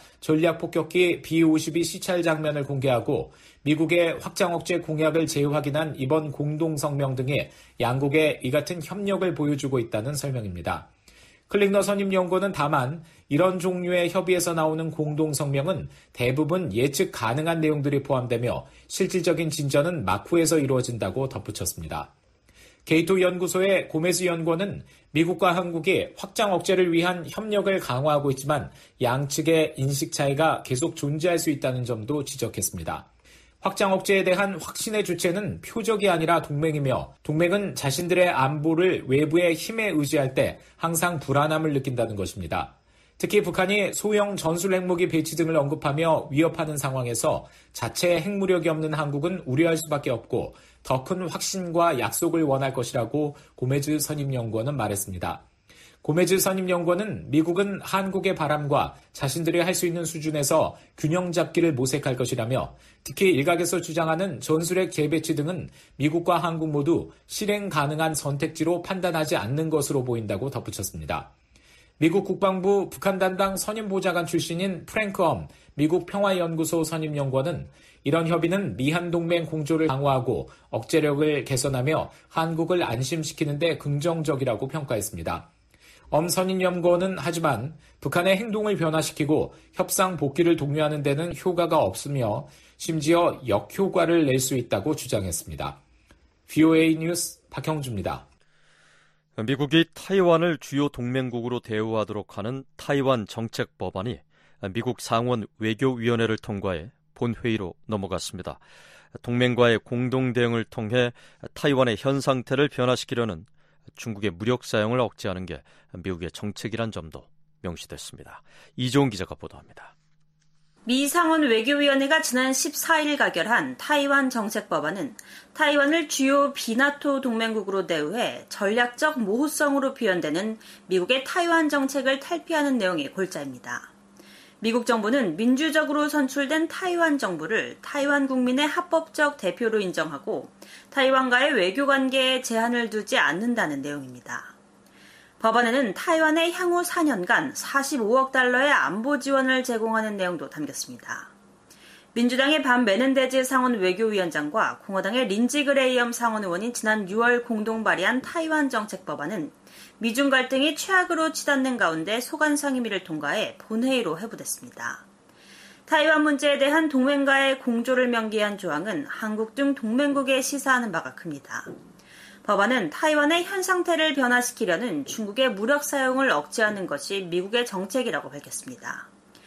전략폭격기 B-52 시찰 장면을 공개하고 미국의 확장 억제 공약을 재확인한 이번 공동성명 등이 양국의 이 같은 협력을 보여주고 있다는 설명입니다. 클링너 선임연구원은 다만 이런 종류의 협의에서 나오는 공동성명은 대부분 예측 가능한 내용들이 포함되며 실질적인 진전은 막후에서 이루어진다고 덧붙였습니다. 게이토 연구소의 고메즈 연구원은 미국과 한국이 확장 억제를 위한 협력을 강화하고 있지만 양측의 인식 차이가 계속 존재할 수 있다는 점도 지적했습니다. 확장 억제에 대한 확신의 주체는 표적이 아니라 동맹이며 동맹은 자신들의 안보를 외부의 힘에 의지할 때 항상 불안함을 느낀다는 것입니다. 특히 북한이 소형 전술 핵무기 배치 등을 언급하며 위협하는 상황에서 자체 핵무력이 없는 한국은 우려할 수밖에 없고 더 큰 확신과 약속을 원할 것이라고 고메즈 선임연구원은 말했습니다. 고메즈 선임연구원은 미국은 한국의 바람과 자신들이 할 수 있는 수준에서 균형 잡기를 모색할 것이라며 특히 일각에서 주장하는 전술핵 재배치 등은 미국과 한국 모두 실행 가능한 선택지로 판단하지 않는 것으로 보인다고 덧붙였습니다. 미국 국방부 북한 담당 선임보좌관 출신인 프랭크 엄 미국 평화연구소 선임연구원은 이런 협의는 미한 동맹 공조를 강화하고 억제력을 개선하며 한국을 안심시키는 데 긍정적이라고 평가했습니다. 엄 선임연구원은 하지만 북한의 행동을 변화시키고 협상 복귀를 독려하는 데는 효과가 없으며 심지어 역효과를 낼 수 있다고 주장했습니다. VOA 뉴스 박형주입니다. 미국이 타이완을 주요 동맹국으로 대우하도록 하는 타이완 정책 법안이 미국 상원 외교위원회를 통과해 본회의로 넘어갔습니다. 동맹과의 공동 대응을 통해 타이완의 현 상태를 변화시키려는 중국의 무력 사용을 억제하는 게 미국의 정책이란 점도 명시됐습니다. 이종훈 기자가 보도합니다. 미 상원 외교위원회가 지난 14일 가결한 타이완 정책 법안은 타이완을 주요 비나토 동맹국으로 대우해 전략적 모호성으로 표현되는 미국의 타이완 정책을 탈피하는 내용이 골자입니다. 미국 정부는 민주적으로 선출된 타이완 정부를 타이완 국민의 합법적 대표로 인정하고 타이완과의 외교 관계에 제한을 두지 않는다는 내용입니다. 법안에는 타이완의 향후 4년간 45억 달러의 안보 지원을 제공하는 내용도 담겼습니다. 민주당의 반 메넨데즈 상원 외교위원장과 공화당의 린지 그레이엄 상원 의원이 지난 6월 공동 발의한 타이완 정책 법안은 미중 갈등이 최악으로 치닫는 가운데 소관 상임위를 통과해 본회의로 회부됐습니다. 타이완 문제에 대한 동맹과의 공조를 명기한 조항은 한국 등 동맹국에 시사하는 바가 큽니다. 법안은 타이완의 현 상태를 변화시키려는 중국의 무력 사용을 억제하는 것이 미국의 정책이라고 밝혔습니다.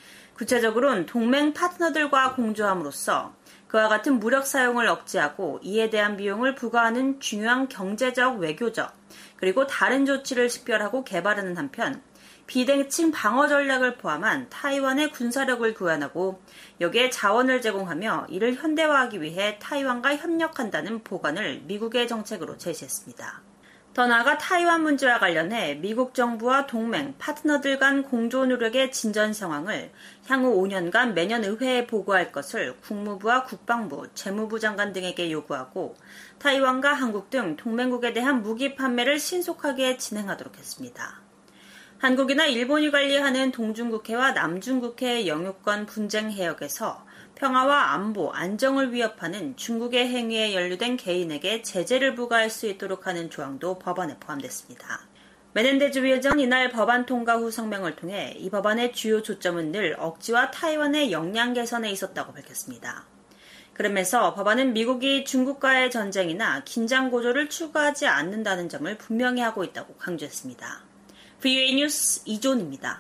구체적으로는 동맹 파트너들과 공조함으로써 그와 같은 무력 사용을 억제하고 이에 대한 비용을 부과하는 중요한 경제적, 외교적, 그리고 다른 조치를 식별하고 개발하는 한편 비대칭 방어 전략을 포함한 타이완의 군사력을 구현하고 여기에 자원을 제공하며 이를 현대화하기 위해 타이완과 협력한다는 보관을 미국의 정책으로 제시했습니다. 더 나아가 타이완 문제와 관련해 미국 정부와 동맹, 파트너들 간 공조 노력의 진전 상황을 향후 5년간 매년 의회에 보고할 것을 국무부와 국방부, 재무부 장관 등에게 요구하고 타이완과 한국 등 동맹국에 대한 무기 판매를 신속하게 진행하도록 했습니다. 한국이나 일본이 관리하는 동중국해와 남중국해의 영유권 분쟁 해역에서 평화와 안보, 안정을 위협하는 중국의 행위에 연루된 개인에게 제재를 부과할 수 있도록 하는 조항도 법안에 포함됐습니다. 메넨데즈 위원장은 이날 법안 통과 후 성명을 통해 이 법안의 주요 초점은 늘 억지와 타이완의 역량 개선에 있었다고 밝혔습니다. 그러면서 법안은 미국이 중국과의 전쟁이나 긴장 고조를 추구하지 않는다는 점을 분명히 하고 있다고 강조했습니다. VOA 뉴스 이존입니다.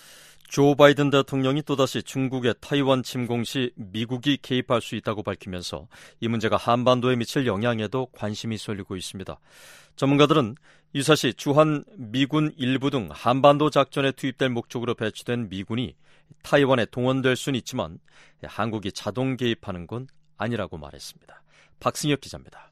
조 바이든 대통령이 또다시 중국의 타이완 침공 시 미국이 개입할 수 있다고 밝히면서 이 문제가 한반도에 미칠 영향에도 관심이 쏠리고 있습니다. 전문가들은 유사시 주한 미군 일부 등 한반도 작전에 투입될 목적으로 배치된 미군이 타이완에 동원될 수는 있지만 한국이 자동 개입하는 건 아니라고 말했습니다. 박승혁 기자입니다.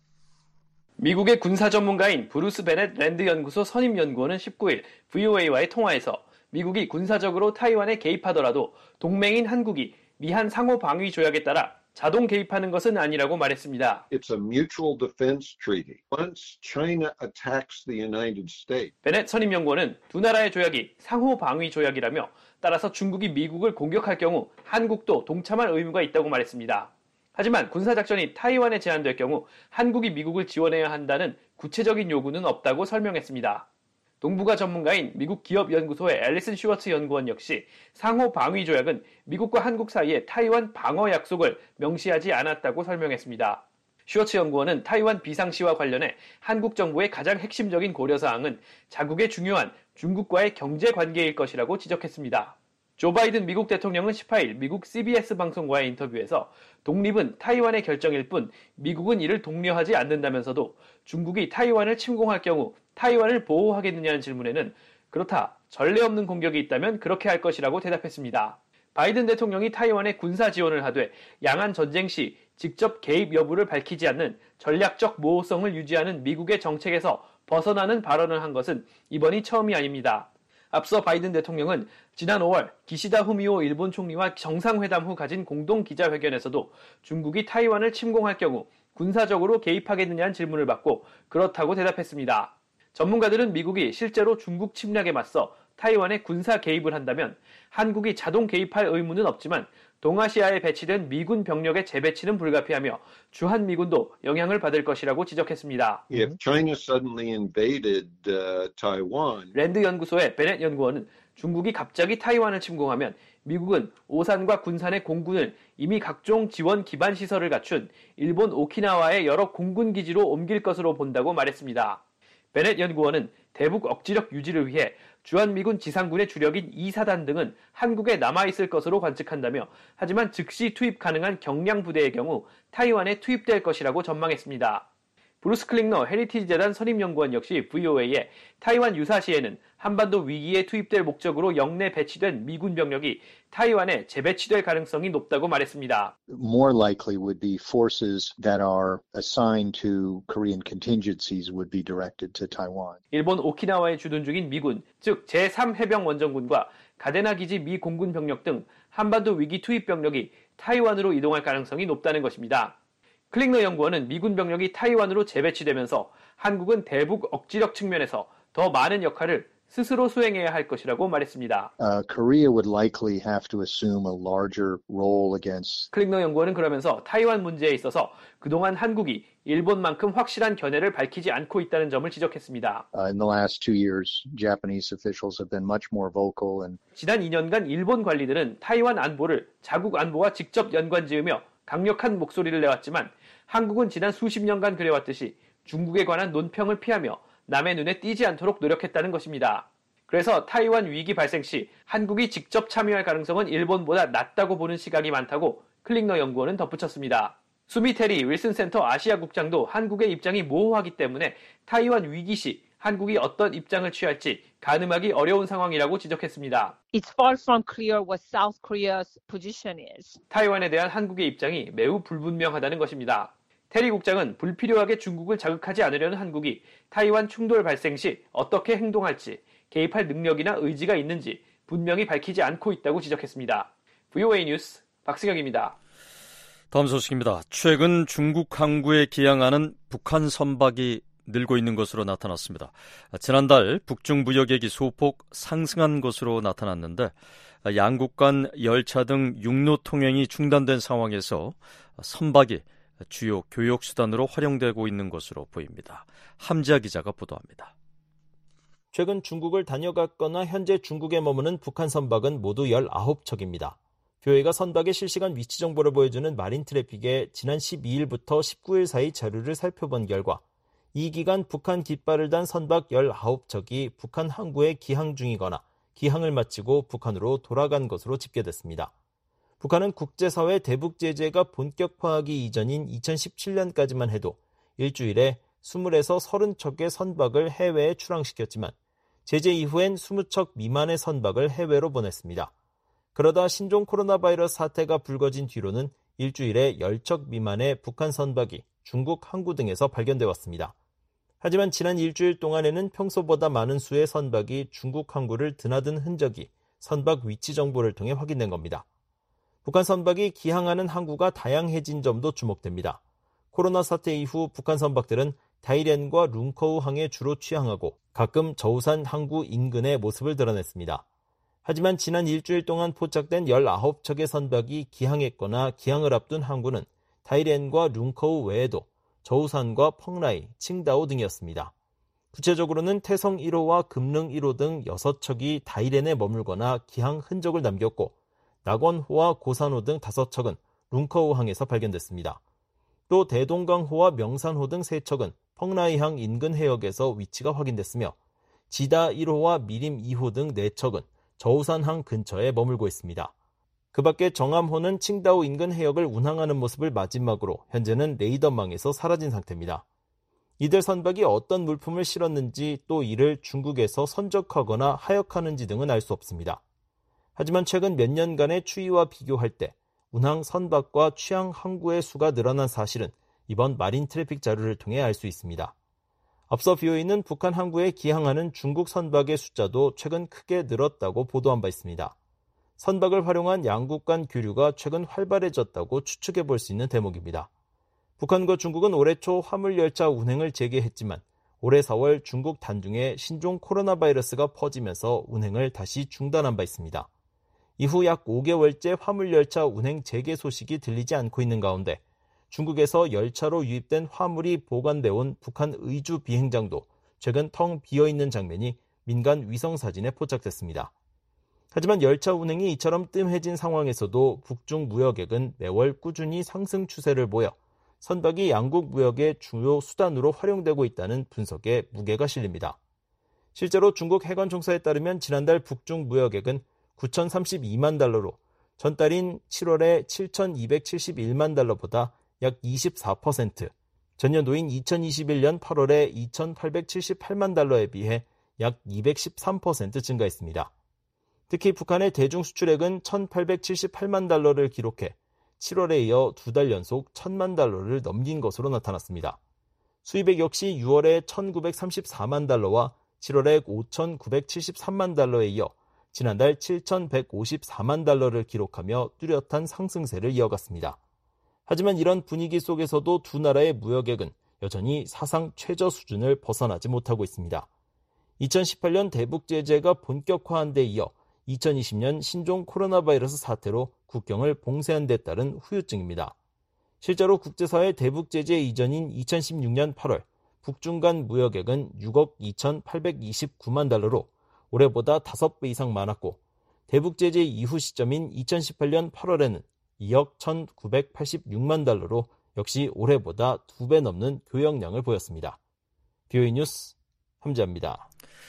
미국의 군사 전문가인 브루스 베넷 랜드 연구소 선임 연구원은 19일 VOA와의 통화에서 미국이 군사적으로 타이완에 개입하더라도 동맹인 한국이 미한 상호 방위 조약에 따라 자동 개입하는 것은 아니라고 말했습니다. It's a mutual defense treaty. Once China attacks the United States. 베넷 선임 연구원은 두 나라의 조약이 상호 방위 조약이라며 따라서 중국이 미국을 공격할 경우 한국도 동참할 의무가 있다고 말했습니다. 하지만 군사작전이 타이완에 제한될 경우 한국이 미국을 지원해야 한다는 구체적인 요구는 없다고 설명했습니다. 동북아 전문가인 미국 기업연구소의 앨리슨 슈워츠 연구원 역시 상호 방위 조약은 미국과 한국 사이의 타이완 방어 약속을 명시하지 않았다고 설명했습니다. 슈워츠 연구원은 타이완 비상시와 관련해 한국 정부의 가장 핵심적인 고려사항은 자국의 중요한 중국과의 경제 관계일 것이라고 지적했습니다. 조 바이든 미국 대통령은 18일 미국 CBS 방송과의 인터뷰에서 독립은 타이완의 결정일 뿐 미국은 이를 독려하지 않는다면서도 중국이 타이완을 침공할 경우 타이완을 보호하겠느냐는 질문에는 그렇다, 전례 없는 공격이 있다면 그렇게 할 것이라고 대답했습니다. 바이든 대통령이 타이완에 군사 지원을 하되 양안 전쟁 시 직접 개입 여부를 밝히지 않는 전략적 모호성을 유지하는 미국의 정책에서 벗어나는 발언을 한 것은 이번이 처음이 아닙니다. 앞서 바이든 대통령은 지난 5월 기시다 후미오 일본 총리와 정상회담 후 가진 공동 기자회견에서도 중국이 타이완을 침공할 경우 군사적으로 개입하겠느냐는 질문을 받고 그렇다고 대답했습니다. 전문가들은 미국이 실제로 중국 침략에 맞서 타이완에 군사 개입을 한다면 한국이 자동 개입할 의무는 없지만 동아시아에 배치된 미군 병력의 재배치는 불가피하며 주한미군도 영향을 받을 것이라고 지적했습니다. If China suddenly invaded Taiwan, 랜드 연구소의 베넷 연구원은 중국이 갑자기 타이완을 침공하면 미국은 오산과 군산의 공군을 이미 각종 지원 기반 시설을 갖춘 일본 오키나와의 여러 공군 기지로 옮길 것으로 본다고 말했습니다. 베넷 연구원은 대북 억지력 유지를 위해 주한미군 지상군의 주력인 2사단 등은 한국에 남아있을 것으로 관측한다며 하지만 즉시 투입 가능한 경량 부대의 경우 타이완에 투입될 것이라고 전망했습니다. 브루스 클링너 헤리티지 재단 선임연구원 역시 VOA에 타이완 유사시에는 한반도 위기에 투입될 목적으로 영내 배치된 미군 병력이 타이완에 재배치될 가능성이 높다고 말했습니다. More likely would be forces that are assigned to Korean contingencies would be directed to Taiwan. 일본 오키나와에 주둔 중인 미군, 즉 제3해병원정군과 가데나 기지 미 공군 병력 등 한반도 위기 투입 병력이 타이완으로 이동할 가능성이 높다는 것입니다. 클링너 연구원은 미군 병력이 타이완으로 재배치되면서 한국은 대북 억지력 측면에서 더 많은 역할을 스스로 수행해야 할 것이라고 말했습니다. Korea would likely have to assume a larger role against. 클링너 연구원은 그러면서 타이완 문제에 있어서 그동안 한국이 일본만큼 확실한 견해를 밝히지 않고 있다는 점을 지적했습니다. In the last 2 years, Japanese officials have been much more vocal and. 지난 2년간 일본 관리들은 타이완 안보를 자국 안보와 직접 연관지으며 강력한 목소리를 내왔지만 한국은 지난 수십 년간 그래왔듯이 중국에 관한 논평을 피하며 남의 눈에 띄지 않도록 노력했다는 것입니다. 그래서 타이완 위기 발생 시 한국이 직접 참여할 가능성은 일본보다 낮다고 보는 시각이 많다고 클링너 연구원은 덧붙였습니다. 수미 테리 윌슨 센터 아시아 국장도 한국의 입장이 모호하기 때문에 타이완 위기 시 한국이 어떤 입장을 취할지 가늠하기 어려운 상황이라고 지적했습니다. It's far from clear what South Korea's position is. 타이완에 대한 한국의 입장이 매우 불분명하다는 것입니다. 테리 국장은 불필요하게 중국을 자극하지 않으려는 한국이 타이완 충돌 발생 시 어떻게 행동할지 개입할 능력이나 의지가 있는지 분명히 밝히지 않고 있다고 지적했습니다. VOA 뉴스 박승혁입니다. 다음 소식입니다. 최근 중국 항구에 기항하는 북한 선박이 늘고 있는 것으로 나타났습니다. 지난달 북중 무역액이 소폭 상승한 것으로 나타났는데 양국 간 열차 등 육로 통행이 중단된 상황에서 선박이 주요 교역수단으로 활용되고 있는 것으로 보입니다. 함지아 기자가 보도합니다. 최근 중국을 다녀갔거나 현재 중국에 머무는 북한 선박은 모두 19척입니다. 뷰웨이가 선박의 실시간 위치 정보를 보여주는 마린 트래픽의 지난 12일부터 19일 사이 자료를 살펴본 결과 이 기간 북한 깃발을 단 선박 19척이 북한 항구에 기항 중이거나 기항을 마치고 북한으로 돌아간 것으로 집계됐습니다. 북한은 국제사회 대북 제재가 본격화하기 이전인 2017년까지만 해도 일주일에 20에서 30척의 선박을 해외에 출항시켰지만 제재 이후엔 20척 미만의 선박을 해외로 보냈습니다. 그러다 신종 코로나 바이러스 사태가 불거진 뒤로는 일주일에 10척 미만의 북한 선박이 중국 항구 등에서 발견돼 왔습니다. 하지만 지난 일주일 동안에는 평소보다 많은 수의 선박이 중국 항구를 드나든 흔적이 선박 위치 정보를 통해 확인된 겁니다. 북한 선박이 기항하는 항구가 다양해진 점도 주목됩니다. 코로나 사태 이후 북한 선박들은 다이렌과 룽커우 항에 주로 취항하고 가끔 저우산 항구 인근의 모습을 드러냈습니다. 하지만 지난 일주일 동안 포착된 19척의 선박이 기항했거나 기항을 앞둔 항구는 다이렌과 룽커우 외에도 저우산과 펑라이, 칭다오 등이었습니다. 구체적으로는 태성 1호와 금릉 1호 등 6척이 다이렌에 머물거나 기항 흔적을 남겼고 낙원호와 고산호 등 5척은 룽커우항에서 발견됐습니다. 또 대동강호와 명산호 등 3척은 펑라이항 인근 해역에서 위치가 확인됐으며 지다 1호와 미림 2호 등 4척은 저우산항 근처에 머물고 있습니다. 그 밖에 정암호는 칭다오 인근 해역을 운항하는 모습을 마지막으로 현재는 레이더망에서 사라진 상태입니다. 이들 선박이 어떤 물품을 실었는지 또 이를 중국에서 선적하거나 하역하는지 등은 알 수 없습니다. 하지만 최근 몇 년간의 추이와 비교할 때 운항 선박과 취항 항구의 수가 늘어난 사실은 이번 마린 트래픽 자료를 통해 알 수 있습니다. 앞서 BOE는 북한 항구에 기항하는 중국 선박의 숫자도 최근 크게 늘었다고 보도한 바 있습니다. 선박을 활용한 양국 간 교류가 최근 활발해졌다고 추측해 볼 수 있는 대목입니다. 북한과 중국은 올해 초 화물열차 운행을 재개했지만 올해 4월 중국 단둥에 신종 코로나 바이러스가 퍼지면서 운행을 다시 중단한 바 있습니다. 이후 약 5개월째 화물열차 운행 재개 소식이 들리지 않고 있는 가운데 중국에서 열차로 유입된 화물이 보관돼 온 북한 의주 비행장도 최근 텅 비어있는 장면이 민간 위성사진에 포착됐습니다. 하지만 열차 운행이 이처럼 뜸해진 상황에서도 북중 무역액은 매월 꾸준히 상승 추세를 보여 선박이 양국 무역의 주요 수단으로 활용되고 있다는 분석에 무게가 실립니다. 실제로 중국 해관총사에 따르면 지난달 북중 무역액은 9,032만 달러로 전달인 7월에 7,271만 달러보다 약 24%, 전년도인 2021년 8월에 2,878만 달러에 비해 약 213% 증가했습니다. 특히 북한의 대중 수출액은 1,878만 달러를 기록해 7월에 이어 2달 연속 1,000만 달러를 넘긴 것으로 나타났습니다. 수입액 역시 6월에 1,934만 달러와 7월에 5,973만 달러에 이어 지난달 7,154만 달러를 기록하며 뚜렷한 상승세를 이어갔습니다. 하지만 이런 분위기 속에서도 두 나라의 무역액은 여전히 사상 최저 수준을 벗어나지 못하고 있습니다. 2018년 대북 제재가 본격화한 데 이어 2020년 신종 코로나 바이러스 사태로 국경을 봉쇄한 데 따른 후유증입니다. 실제로 국제사회 대북 제재 이전인 2016년 8월 북중 간 무역액은 6억 2,829만 달러로 올해보다 5배 이상 많았고 대북 제재 이후 시점인 2018년 8월에는 2억 1,986만 달러로 역시 올해보다 2배 넘는 교역량을 보였습니다. BOE 뉴스 함지아입니다.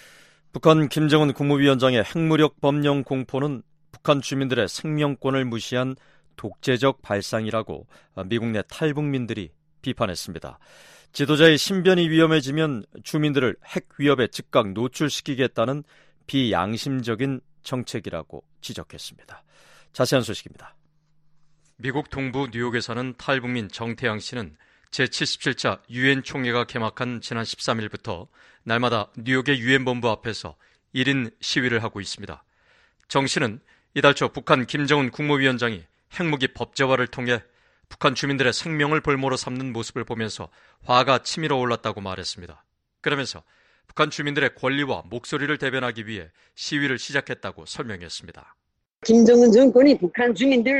북한 김정은 국무위원장의 핵무력 법령 공포는 북한 주민들의 생명권을 무시한 독재적 발상이라고 미국 내 탈북민들이 비판했습니다. 지도자의 신변이 위험해지면 주민들을 핵 위협에 즉각 노출시키겠다는 비양심적인 정책이라고 지적했습니다. 자세한 소식입니다. 미국 동부 뉴욕에 사는 탈북민 정태양 씨는 제77차 유엔 총회가 개막한 지난 13일부터 날마다 뉴욕의 유엔 본부 앞에서 1인 시위를 하고 있습니다. 정 씨는 이달 초 북한 김정은 국무위원장이 핵무기 법제화를 통해 북한 주민들의 생명을 볼모로 삼는 모습을 보면서 화가 치밀어 올랐다고 말했습니다. 그러면서 북한 주민들의 권리와 목소리를 대변하기 위해 시위를 시작했다고 설명했습니다. 김정은 정권이 북한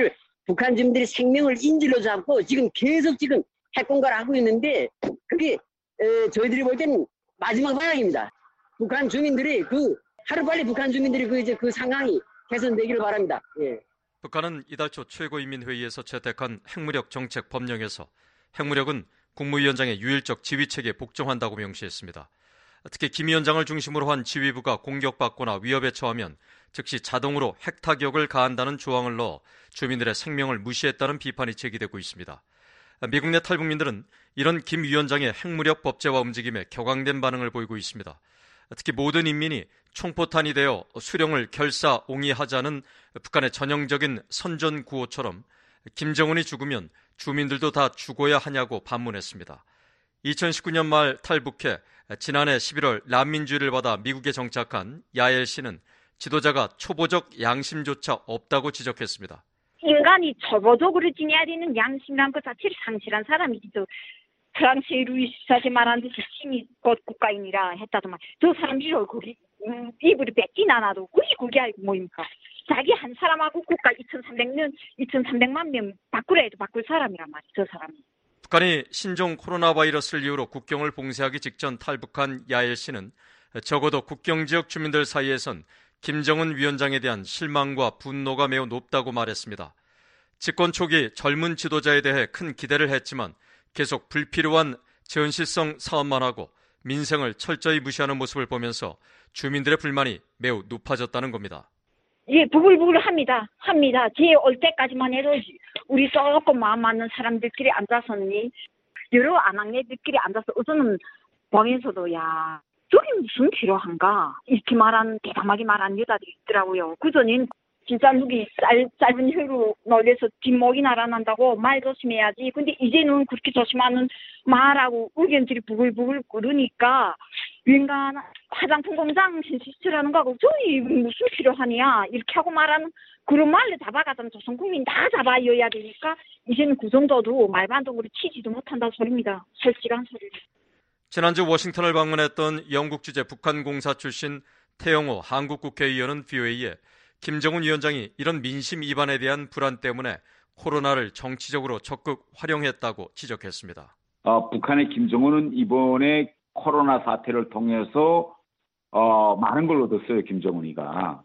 주민들의 생명을 인질로 잡고 계속 핵공갈을 하고 있는데 그게 저희들이 볼 때는 마지막 방향입니다. 북한 주민들이 하루빨리 북한 주민들이 그 상황이 개선되기를 바랍니다. 예. 북한은 이달 초 최고인민회의에서 채택한 핵무력 정책 법령에서 핵무력은 국무위원장의 유일적 지휘체계에 복종한다고 명시했습니다. 특히 김 위원장을 중심으로 한 지휘부가 공격받거나 위협에 처하면 즉시 자동으로 핵타격을 가한다는 조항을 넣어 주민들의 생명을 무시했다는 비판이 제기되고 있습니다. 미국 내 탈북민들은 이런 김 위원장의 핵무력 법제화 움직임에 격앙된 반응을 보이고 있습니다. 특히 모든 인민이 총포탄이 되어 수령을 결사옹이하자는 북한의 전형적인 선전구호처럼 김정은이 죽으면 주민들도 다 죽어야 하냐고 반문했습니다. 2019년 말 탈북해 지난해 11월 난민주의를 받아 미국에 정착한 야엘 씨는 지도자가 초보적 양심조차 없다고 지적했습니다. 인간이 초보적으로 지내야 되는 양심이란 것 자체를 상실한 사람이죠. 프랑스의 루이 14세 말한 듯이 힘이 곧 국가인이라 했다더만 저 사람들이 거기 입으로 뱉진 않아도 그게 알고 뭐입니까? 자기 한 사람하고 국가 2,300만 명 바꾸려 해도 바꿀 사람이란 말이에요. 저 사람이. 북한이 신종 코로나 바이러스를 이유로 국경을 봉쇄하기 직전 탈북한 야엘 씨는 적어도 국경 지역 주민들 사이에선 김정은 위원장에 대한 실망과 분노가 매우 높다고 말했습니다. 집권 초기 젊은 지도자에 대해 큰 기대를 했지만 계속 불필요한 전시성 사업만 하고 민생을 철저히 무시하는 모습을 보면서 주민들의 불만이 매우 높아졌다는 겁니다. 예, 부글부글 합니다. 제 올 때까지만 해도 우리 조금 마음 맞는 사람들끼리 앉아서니 여러 아낙네들끼리 앉아서 어쩌면 방에서도 야 저게 무슨 필요한가 이렇게 대담하게 말하는 여자들이 있더라고요. 그전엔 진짜 누기 짧은 혀로 놀려서 뒷목이 날아난다고 말 조심해야지. 근데 이제는 그렇게 조심하는 말하고 의견들이 부글부글 끓으니까 왠가 화장품 공장 신시스라는 거하고 저기 무슨 필요하냐 이렇게 하고 말하는 그런 말을 잡아가자면 조선 국민 다 잡아여야 되니까 이제는 그 정도도 말반동으로 치지도 못한다는 소리입니다. 솔직한 소리. 지난주 워싱턴을 방문했던 영국 주재 북한공사 출신 태영호 한국국회의원은 VOA에 김정은 위원장이 이런 민심 위반에 대한 불안 때문에 코로나를 정치적으로 적극 활용했다고 지적했습니다. 북한의 김정은은 이번에 코로나 사태를 통해서 많은 걸 얻었어요. 김정은이가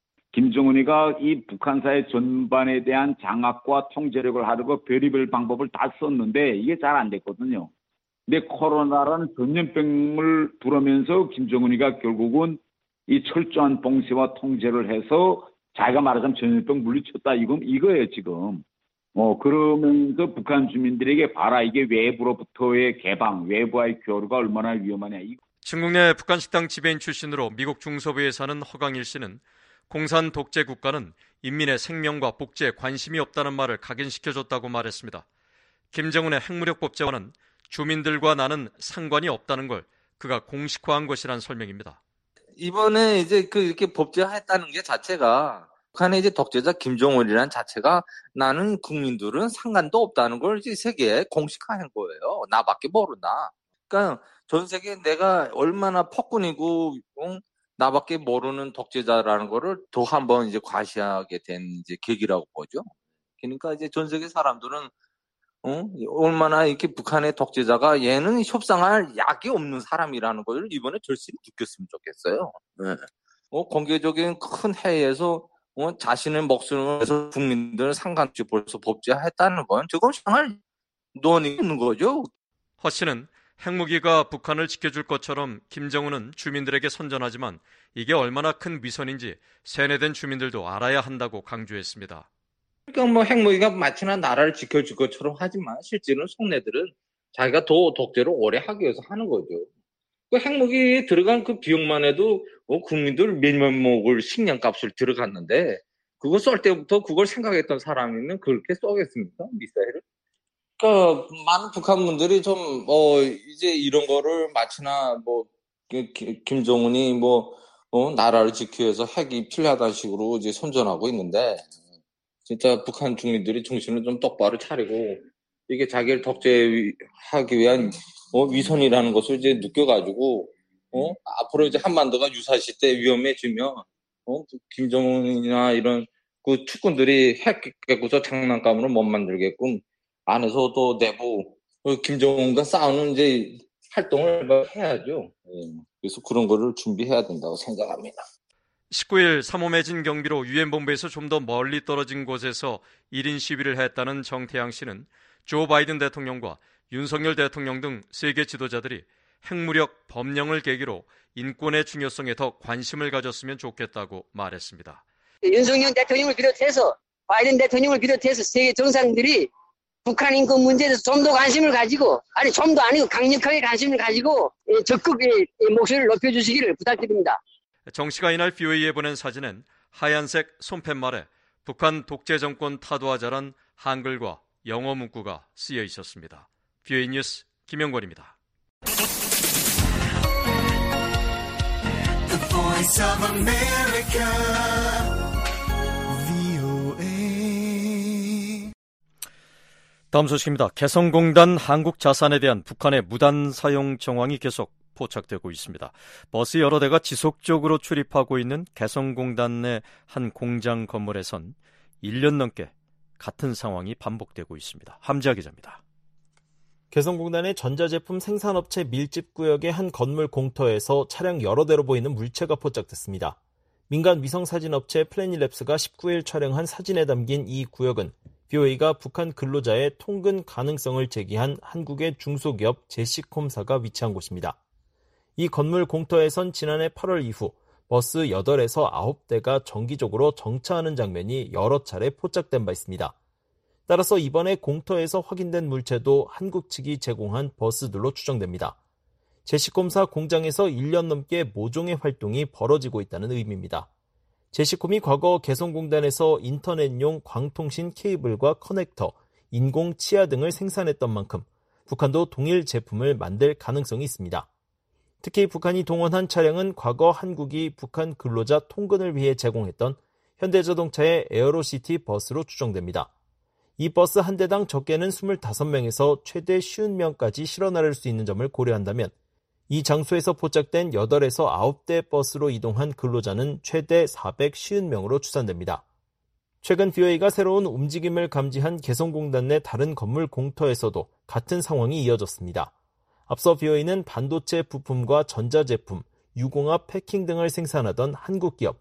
이 북한사회 전반에 대한 장악과 통제력을 하려고 별의별 방법을 다 썼는데 이게 잘 안 됐거든요. 근데 코로나라는 전염병을 부르면서 김정은이가 결국은 이 철저한 봉쇄와 통제를 해서 자기가 말하자면 전염병 물리쳤다 이거예요 지금. 그러면서 북한 주민들에게 봐라 이게 외부로부터의 개방, 외부와의 교류가 얼마나 위험하냐. 중국 내 북한 식당 지배인 출신으로 미국 중서부에 사는 허강일 씨는 공산 독재 국가는 인민의 생명과 복지에 관심이 없다는 말을 각인시켜줬다고 말했습니다. 김정은의 핵무력 법제화는 주민들과 나는 상관이 없다는 걸 그가 공식화한 것이란 설명입니다. 이번에 이제 이렇게 법제화했다는 게 자체가 북한의 이제 독재자 김정은이라는 자체가 나는 국민들은 상관도 없다는 걸 이제 세계에 공식화한 거예요. 나밖에 모른다. 그러니까 전 세계에 내가 얼마나 폭군이고 나밖에 모르는 독재자라는 거를 더 한번 이제 과시하게 된 이제 계기라고 보죠. 그러니까 이제 전 세계 사람들은 얼마나 이렇게 북한의 독재자가 얘는 협상할 약이 없는 사람이라는 걸 이번에 절실히 느꼈으면 좋겠어요. 네. 공개적인 큰 회의에서 자신의 목숨을 위해서 국민들 상관없이 벌써 법제화했다는 건 저건 상할 논의가 있는 거죠. 허 씨는 핵무기가 북한을 지켜줄 것처럼 김정은은 주민들에게 선전하지만 이게 얼마나 큰 위선인지 세뇌된 주민들도 알아야 한다고 강조했습니다. 그러니까 핵무기가 마치나 나라를 지켜줄 것처럼 하지만 실제로는 속내들은 자기가 더 독재를 오래 하기 위해서 하는 거죠. 그 핵무기 들어간 그 비용만 해도 국민들 몇몇목을 식량값을 들어갔는데 그거 쏠 때부터 그걸 생각했던 사람이면 그렇게 쏘겠습니까? 미사일을? 그러니까 많은 북한 분들이 좀 이제 이런 거를 마치나 김정은이 나라를 지키기 위해서 핵이 필요하다는 식으로 이제 선전하고 있는데 진짜 북한 주민들이 정신을 좀 똑바로 차리고 이게 자기를 독재하기 위한 위선이라는 것을 이제 느껴가지고 앞으로 이제 한반도가 유사시 때 위험해지면 김정은이나 이런 그 축군들이 핵 깨고서 장난감으로 못 만들게끔 안에서 또 내부 김정은과 싸우는 이제 활동을 해야죠. 그래서 그런 거를 준비해야 된다고 생각합니다. 19일 삼호매진 경비로 유엔본부에서 좀 더 멀리 떨어진 곳에서 1인 시위를 했다는 정태양 씨는 조 바이든 대통령과 윤석열 대통령 등 세계 지도자들이 핵무력 법령을 계기로 인권의 중요성에 더 관심을 가졌으면 좋겠다고 말했습니다. 윤석열 대통령을 비롯해서 바이든 대통령을 비롯해서 세계 정상들이 북한 인권 문제에 대해서 좀 더 관심을 가지고 좀 더 아니고 강력하게 관심을 가지고 적극 목소리를 높여주시기를 부탁드립니다. 정 씨가 이날 VOA에 보낸 사진엔 하얀색 손팻말에 북한 독재 정권 타도하자란 한글과 영어 문구가 쓰여 있었습니다. VOA 뉴스 김영권입니다. The Voice of America, VOA. 다음 소식입니다. 개성공단 한국자산에 대한 북한의 무단 사용 정황이 계속 포착되고 있습니다. 버스 여러 대가 지속적으로 출입하고 있는 개성공단 내 한 공장 건물에선 1년 넘게 같은 상황이 반복되고 있습니다. 함지아 기자입니다. 개성공단의 전자제품 생산업체 밀집구역의 한 건물 공터에서 차량 여러 대로 보이는 물체가 포착됐습니다. 민간 위성사진업체 플래닛랩스가 19일 촬영한 사진에 담긴 이 구역은 BOA가 북한 근로자의 통근 가능성을 제기한 한국의 중소기업 제시콤사가 위치한 곳입니다. 이 건물 공터에선 지난해 8월 이후 버스 8에서 9대가 정기적으로 정차하는 장면이 여러 차례 포착된 바 있습니다. 따라서 이번에 공터에서 확인된 물체도 한국 측이 제공한 버스들로 추정됩니다. 제시콤사 공장에서 1년 넘게 모종의 활동이 벌어지고 있다는 의미입니다. 제시콤이 과거 개성공단에서 인터넷용 광통신 케이블과 커넥터, 인공 치아 등을 생산했던 만큼 북한도 동일 제품을 만들 가능성이 있습니다. 특히 북한이 동원한 차량은 과거 한국이 북한 근로자 통근을 위해 제공했던 현대자동차의 에어로시티 버스로 추정됩니다. 이 버스 한 대당 적게는 25명에서 최대 50명까지 실어 나를 수 있는 점을 고려한다면 이 장소에서 포착된 8에서 9대 버스로 이동한 근로자는 최대 450명으로 추산됩니다. 최근 BOA가 새로운 움직임을 감지한 개성공단 내 다른 건물 공터에서도 같은 상황이 이어졌습니다. 앞서 BOA는 반도체 부품과 전자제품, 유공합 패킹 등을 생산하던 한국 기업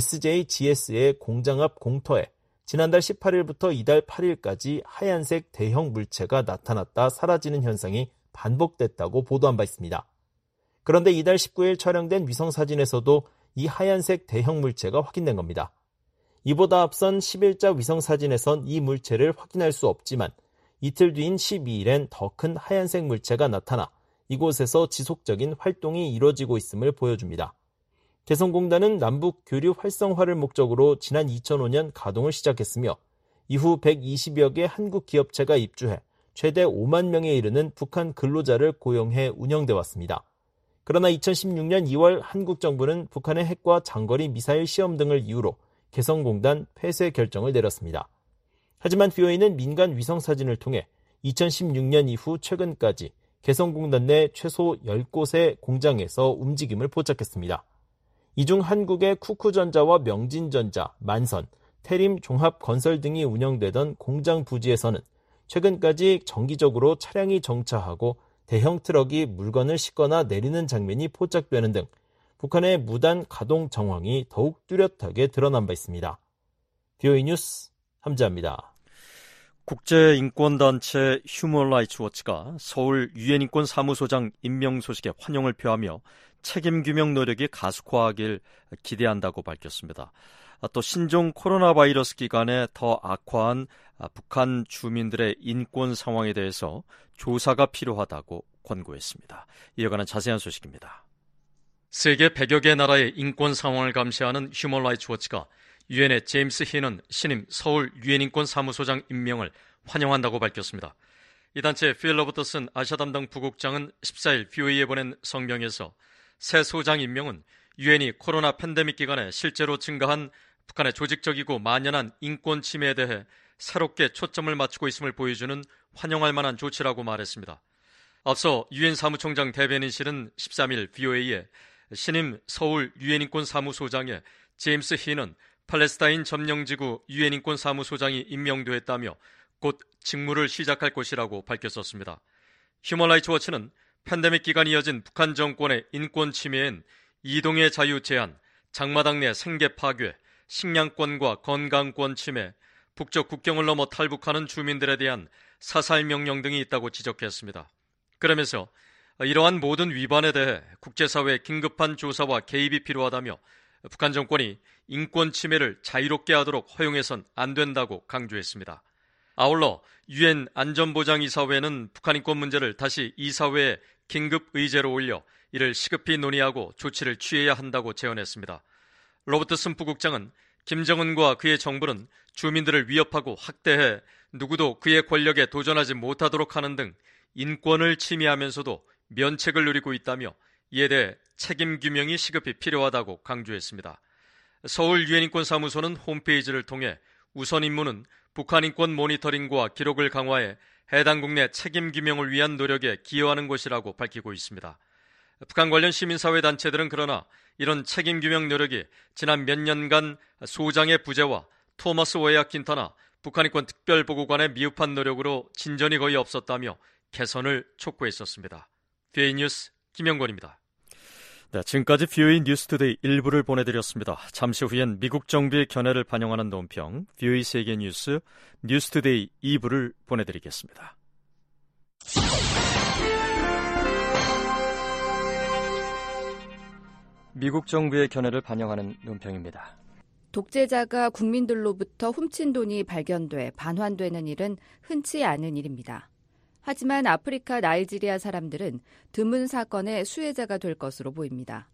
SJGS의 공장 앞 공터에 지난달 18일부터 이달 8일까지 하얀색 대형 물체가 나타났다 사라지는 현상이 반복됐다고 보도한 바 있습니다. 그런데 이달 19일 촬영된 위성사진에서도 이 하얀색 대형 물체가 확인된 겁니다. 이보다 앞선 10일자 위성사진에선 이 물체를 확인할 수 없지만 이틀 뒤인 12일엔 더 큰 하얀색 물체가 나타나 이곳에서 지속적인 활동이 이루어지고 있음을 보여줍니다. 개성공단은 남북 교류 활성화를 목적으로 지난 2005년 가동을 시작했으며 이후 120여 개 한국 기업체가 입주해 최대 5만 명에 이르는 북한 근로자를 고용해 운영돼 왔습니다. 그러나 2016년 2월 한국 정부는 북한의 핵과 장거리 미사일 시험 등을 이유로 개성공단 폐쇄 결정을 내렸습니다. 하지만 BOA는 민간 위성사진을 통해 2016년 이후 최근까지 개성공단 내 최소 10곳의 공장에서 움직임을 포착했습니다. 이 중 한국의 쿠쿠전자와 명진전자, 만선, 태림 종합건설 등이 운영되던 공장 부지에서는 최근까지 정기적으로 차량이 정차하고 대형 트럭이 물건을 싣거나 내리는 장면이 포착되는 등 북한의 무단 가동 정황이 더욱 뚜렷하게 드러난 바 있습니다. BOA 뉴스 함재합니다. 국제인권단체 휴먼 라이츠 워치가 서울 유엔인권 사무소장 임명 소식에 환영을 표하며 책임 규명 노력이 가속화하길 기대한다고 밝혔습니다. 또 신종 코로나 바이러스 기간에 더 악화한 북한 주민들의 인권 상황에 대해서 조사가 필요하다고 권고했습니다. 이어가는 자세한 소식입니다. 세계 100여 개 나라의 인권 상황을 감시하는 휴먼 라이츠 워치가 유엔의 제임스 히는 신임 서울 유엔인권 사무소장 임명을 환영한다고 밝혔습니다. 이 단체 필 러버터슨 아시아 담당 부국장은 14일 BOA에 보낸 성명에서 새 소장 임명은 유엔이 코로나 팬데믹 기간에 실제로 증가한 북한의 조직적이고 만연한 인권 침해에 대해 새롭게 초점을 맞추고 있음을 보여주는 환영할 만한 조치라고 말했습니다. 앞서 유엔 사무총장 대변인실은 13일 BOA에 신임 서울 유엔인권 사무소장에 제임스 히는 팔레스타인 점령지구 유엔인권 사무소장이 임명되었다며 곧 직무를 시작할 것이라고 밝혔었습니다. 휴먼 라이츠 워치는 팬데믹 기간 이어진 북한 정권의 인권 침해엔 이동의 자유 제한, 장마당 내 생계 파괴, 식량권과 건강권 침해, 북쪽 국경을 넘어 탈북하는 주민들에 대한 사살 명령 등이 있다고 지적했습니다. 그러면서 이러한 모든 위반에 대해 국제사회의 긴급한 조사와 개입이 필요하다며 북한 정권이 인권 침해를 자유롭게 하도록 허용해선 안 된다고 강조했습니다. 아울러 유엔 안전보장이사회는 북한 인권 문제를 다시 이사회에 긴급 의제로 올려 이를 시급히 논의하고 조치를 취해야 한다고 제언했습니다. 로버트슨 부국장은 김정은과 그의 정부는 주민들을 위협하고 학대해 누구도 그의 권력에 도전하지 못하도록 하는 등 인권을 침해하면서도 면책을 누리고 있다며 이에 대해 책임 규명이 시급히 필요하다고 강조했습니다. 서울 유엔인권사무소는 홈페이지를 통해 우선 임무는 북한 인권 모니터링과 기록을 강화해 해당 국내 책임 규명을 위한 노력에 기여하는 것이라고 밝히고 있습니다. 북한 관련 시민사회 단체들은 그러나 이런 책임 규명 노력이 지난 몇 년간 소장의 부재와 토머스 웨야킨터나 북한 인권 특별보고관의 미흡한 노력으로 진전이 거의 없었다며 개선을 촉구했었습니다. BOA 뉴스 김영권입니다. 네, 지금까지 VOA 뉴스투데이 1부를 보내드렸습니다. 잠시 후엔 미국 정부의 견해를 반영하는 논평, VOA 세계뉴스 뉴스투데이 2부를 보내드리겠습니다. 미국 정부의 견해를 반영하는 논평입니다. 독재자가 국민들로부터 훔친 돈이 발견돼 반환되는 일은 흔치 않은 일입니다. 하지만 아프리카 나이지리아 사람들은 드문 사건의 수혜자가 될 것으로 보입니다.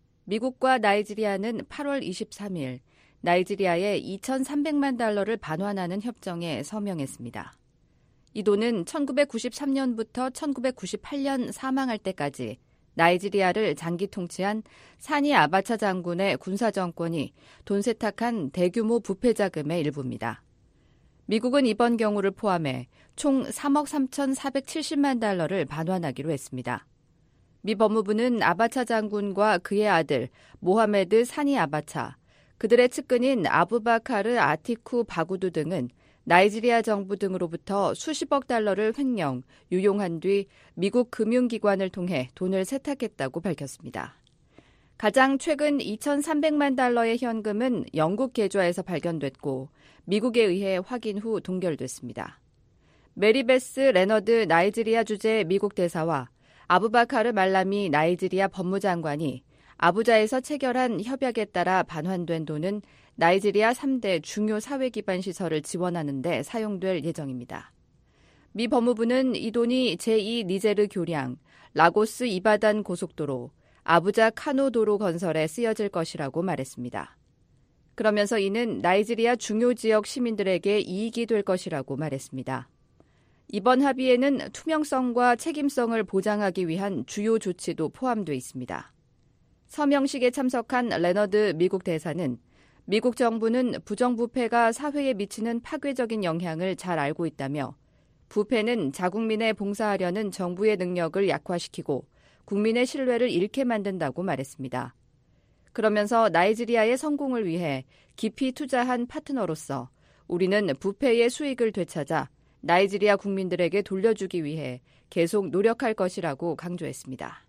미국과 나이지리아는 8월 23일 나이지리아에 2,300만 달러를 반환하는 협정에 서명했습니다. 이 돈은 1993년부터 1998년 사망할 때까지 나이지리아를 장기 통치한 사니 아바차 장군의 군사정권이 돈 세탁한 대규모 부패 자금의 일부입니다. 미국은 이번 경우를 포함해 총 3억 3,470만 달러를 반환하기로 했습니다. 미 법무부는 아바차 장군과 그의 아들 모하메드 사니 아바차, 그들의 측근인 아부바카르 아티쿠 바구두 등은 나이지리아 정부 등으로부터 수십억 달러를 횡령, 유용한 뒤 미국 금융기관을 통해 돈을 세탁했다고 밝혔습니다. 가장 최근 2,300만 달러의 현금은 영국 계좌에서 발견됐고 미국에 의해 확인 후 동결됐습니다. 메리베스 레너드 나이지리아 주재 미국 대사와 아부바카르 말라미 나이지리아 법무장관이 아부자에서 체결한 협약에 따라 반환된 돈은 나이지리아 3대 중요 사회기반 시설을 지원하는 데 사용될 예정입니다. 미 법무부는 이 돈이 제2 니제르 교량, 라고스 이바단 고속도로, 아부자 카노 도로 건설에 쓰여질 것이라고 말했습니다. 그러면서 이는 나이지리아 중요 지역 시민들에게 이익이 될 것이라고 말했습니다. 이번 합의에는 투명성과 책임성을 보장하기 위한 주요 조치도 포함되어 있습니다. 서명식에 참석한 레너드 미국 대사는 미국 정부는 부정부패가 사회에 미치는 파괴적인 영향을 잘 알고 있다며 부패는 자국민에 봉사하려는 정부의 능력을 약화시키고 국민의 신뢰를 잃게 만든다고 말했습니다. 그러면서 나이지리아의 성공을 위해 깊이 투자한 파트너로서 우리는 부패의 수익을 되찾아 나이지리아 국민들에게 돌려주기 위해 계속 노력할 것이라고 강조했습니다.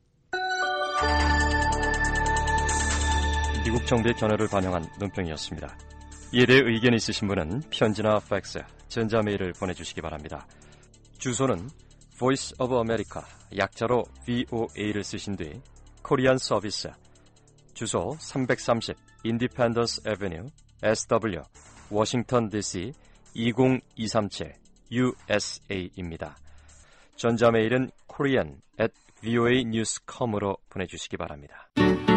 미국 정부의 견해를 반영한 논평이었습니다. 이에 대해 의견이 있으신 분은 편지나 팩스, 전자메일을 보내주시기 바랍니다. 주소는 Voice of America, 약자로 VOA를 쓰신 뒤 코리안 서비스, 주소 330 Independence Avenue, SW, 워싱턴 DC 20237 USA입니다. 전자메일은 korean@voanews.com으로 보내주시기 바랍니다.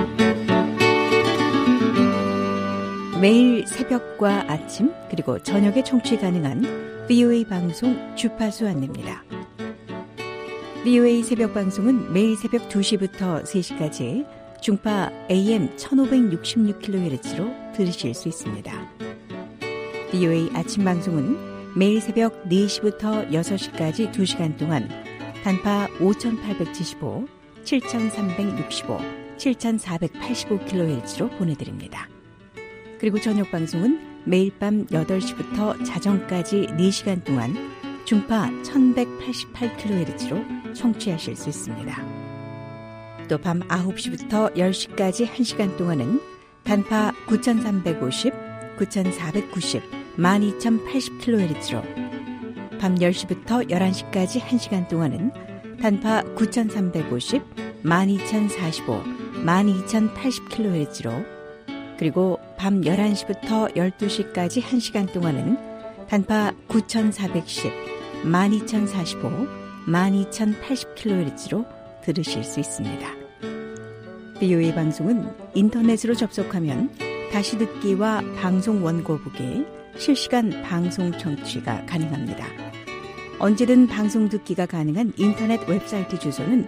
매일 새벽과 아침 그리고 저녁에 청취 가능한 VOA 방송 주파수 안내입니다. VOA 새벽 방송은 매일 새벽 2시부터 3시까지 중파 AM 1566kHz로 들으실 수 있습니다. VOA 아침 방송은 매일 새벽 4시부터 6시까지 2시간 동안 단파 5875, 7365, 7485kHz로 보내드립니다. 그리고 저녁 방송은 매일 밤 8시부터 자정까지 4시간 동안 중파 1188kHz로 청취하실 수 있습니다. 또 밤 9시부터 10시까지 1시간 동안은 단파 9350, 9490, 12080kHz로 밤 10시부터 11시까지 1시간 동안은 단파 9350, 12045, 12080kHz로 그리고 밤 11시부터 12시까지 1시간 동안은 단파 9410, 12045, 12080kHz로 들으실 수 있습니다. VOA 방송은 인터넷으로 접속하면 다시 듣기와 방송 원고 보기, 실시간 방송 청취가 가능합니다. 언제든 방송 듣기가 가능한 인터넷 웹사이트 주소는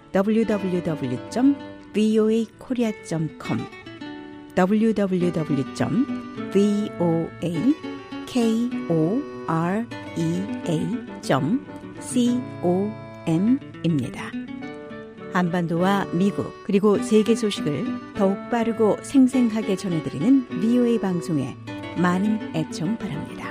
www.voakorea.com www.voakorea.com입니다. 한반도와 미국 그리고 세계 소식을 더욱 빠르고 생생하게 전해드리는 VOA 방송에 많은 애청 바랍니다.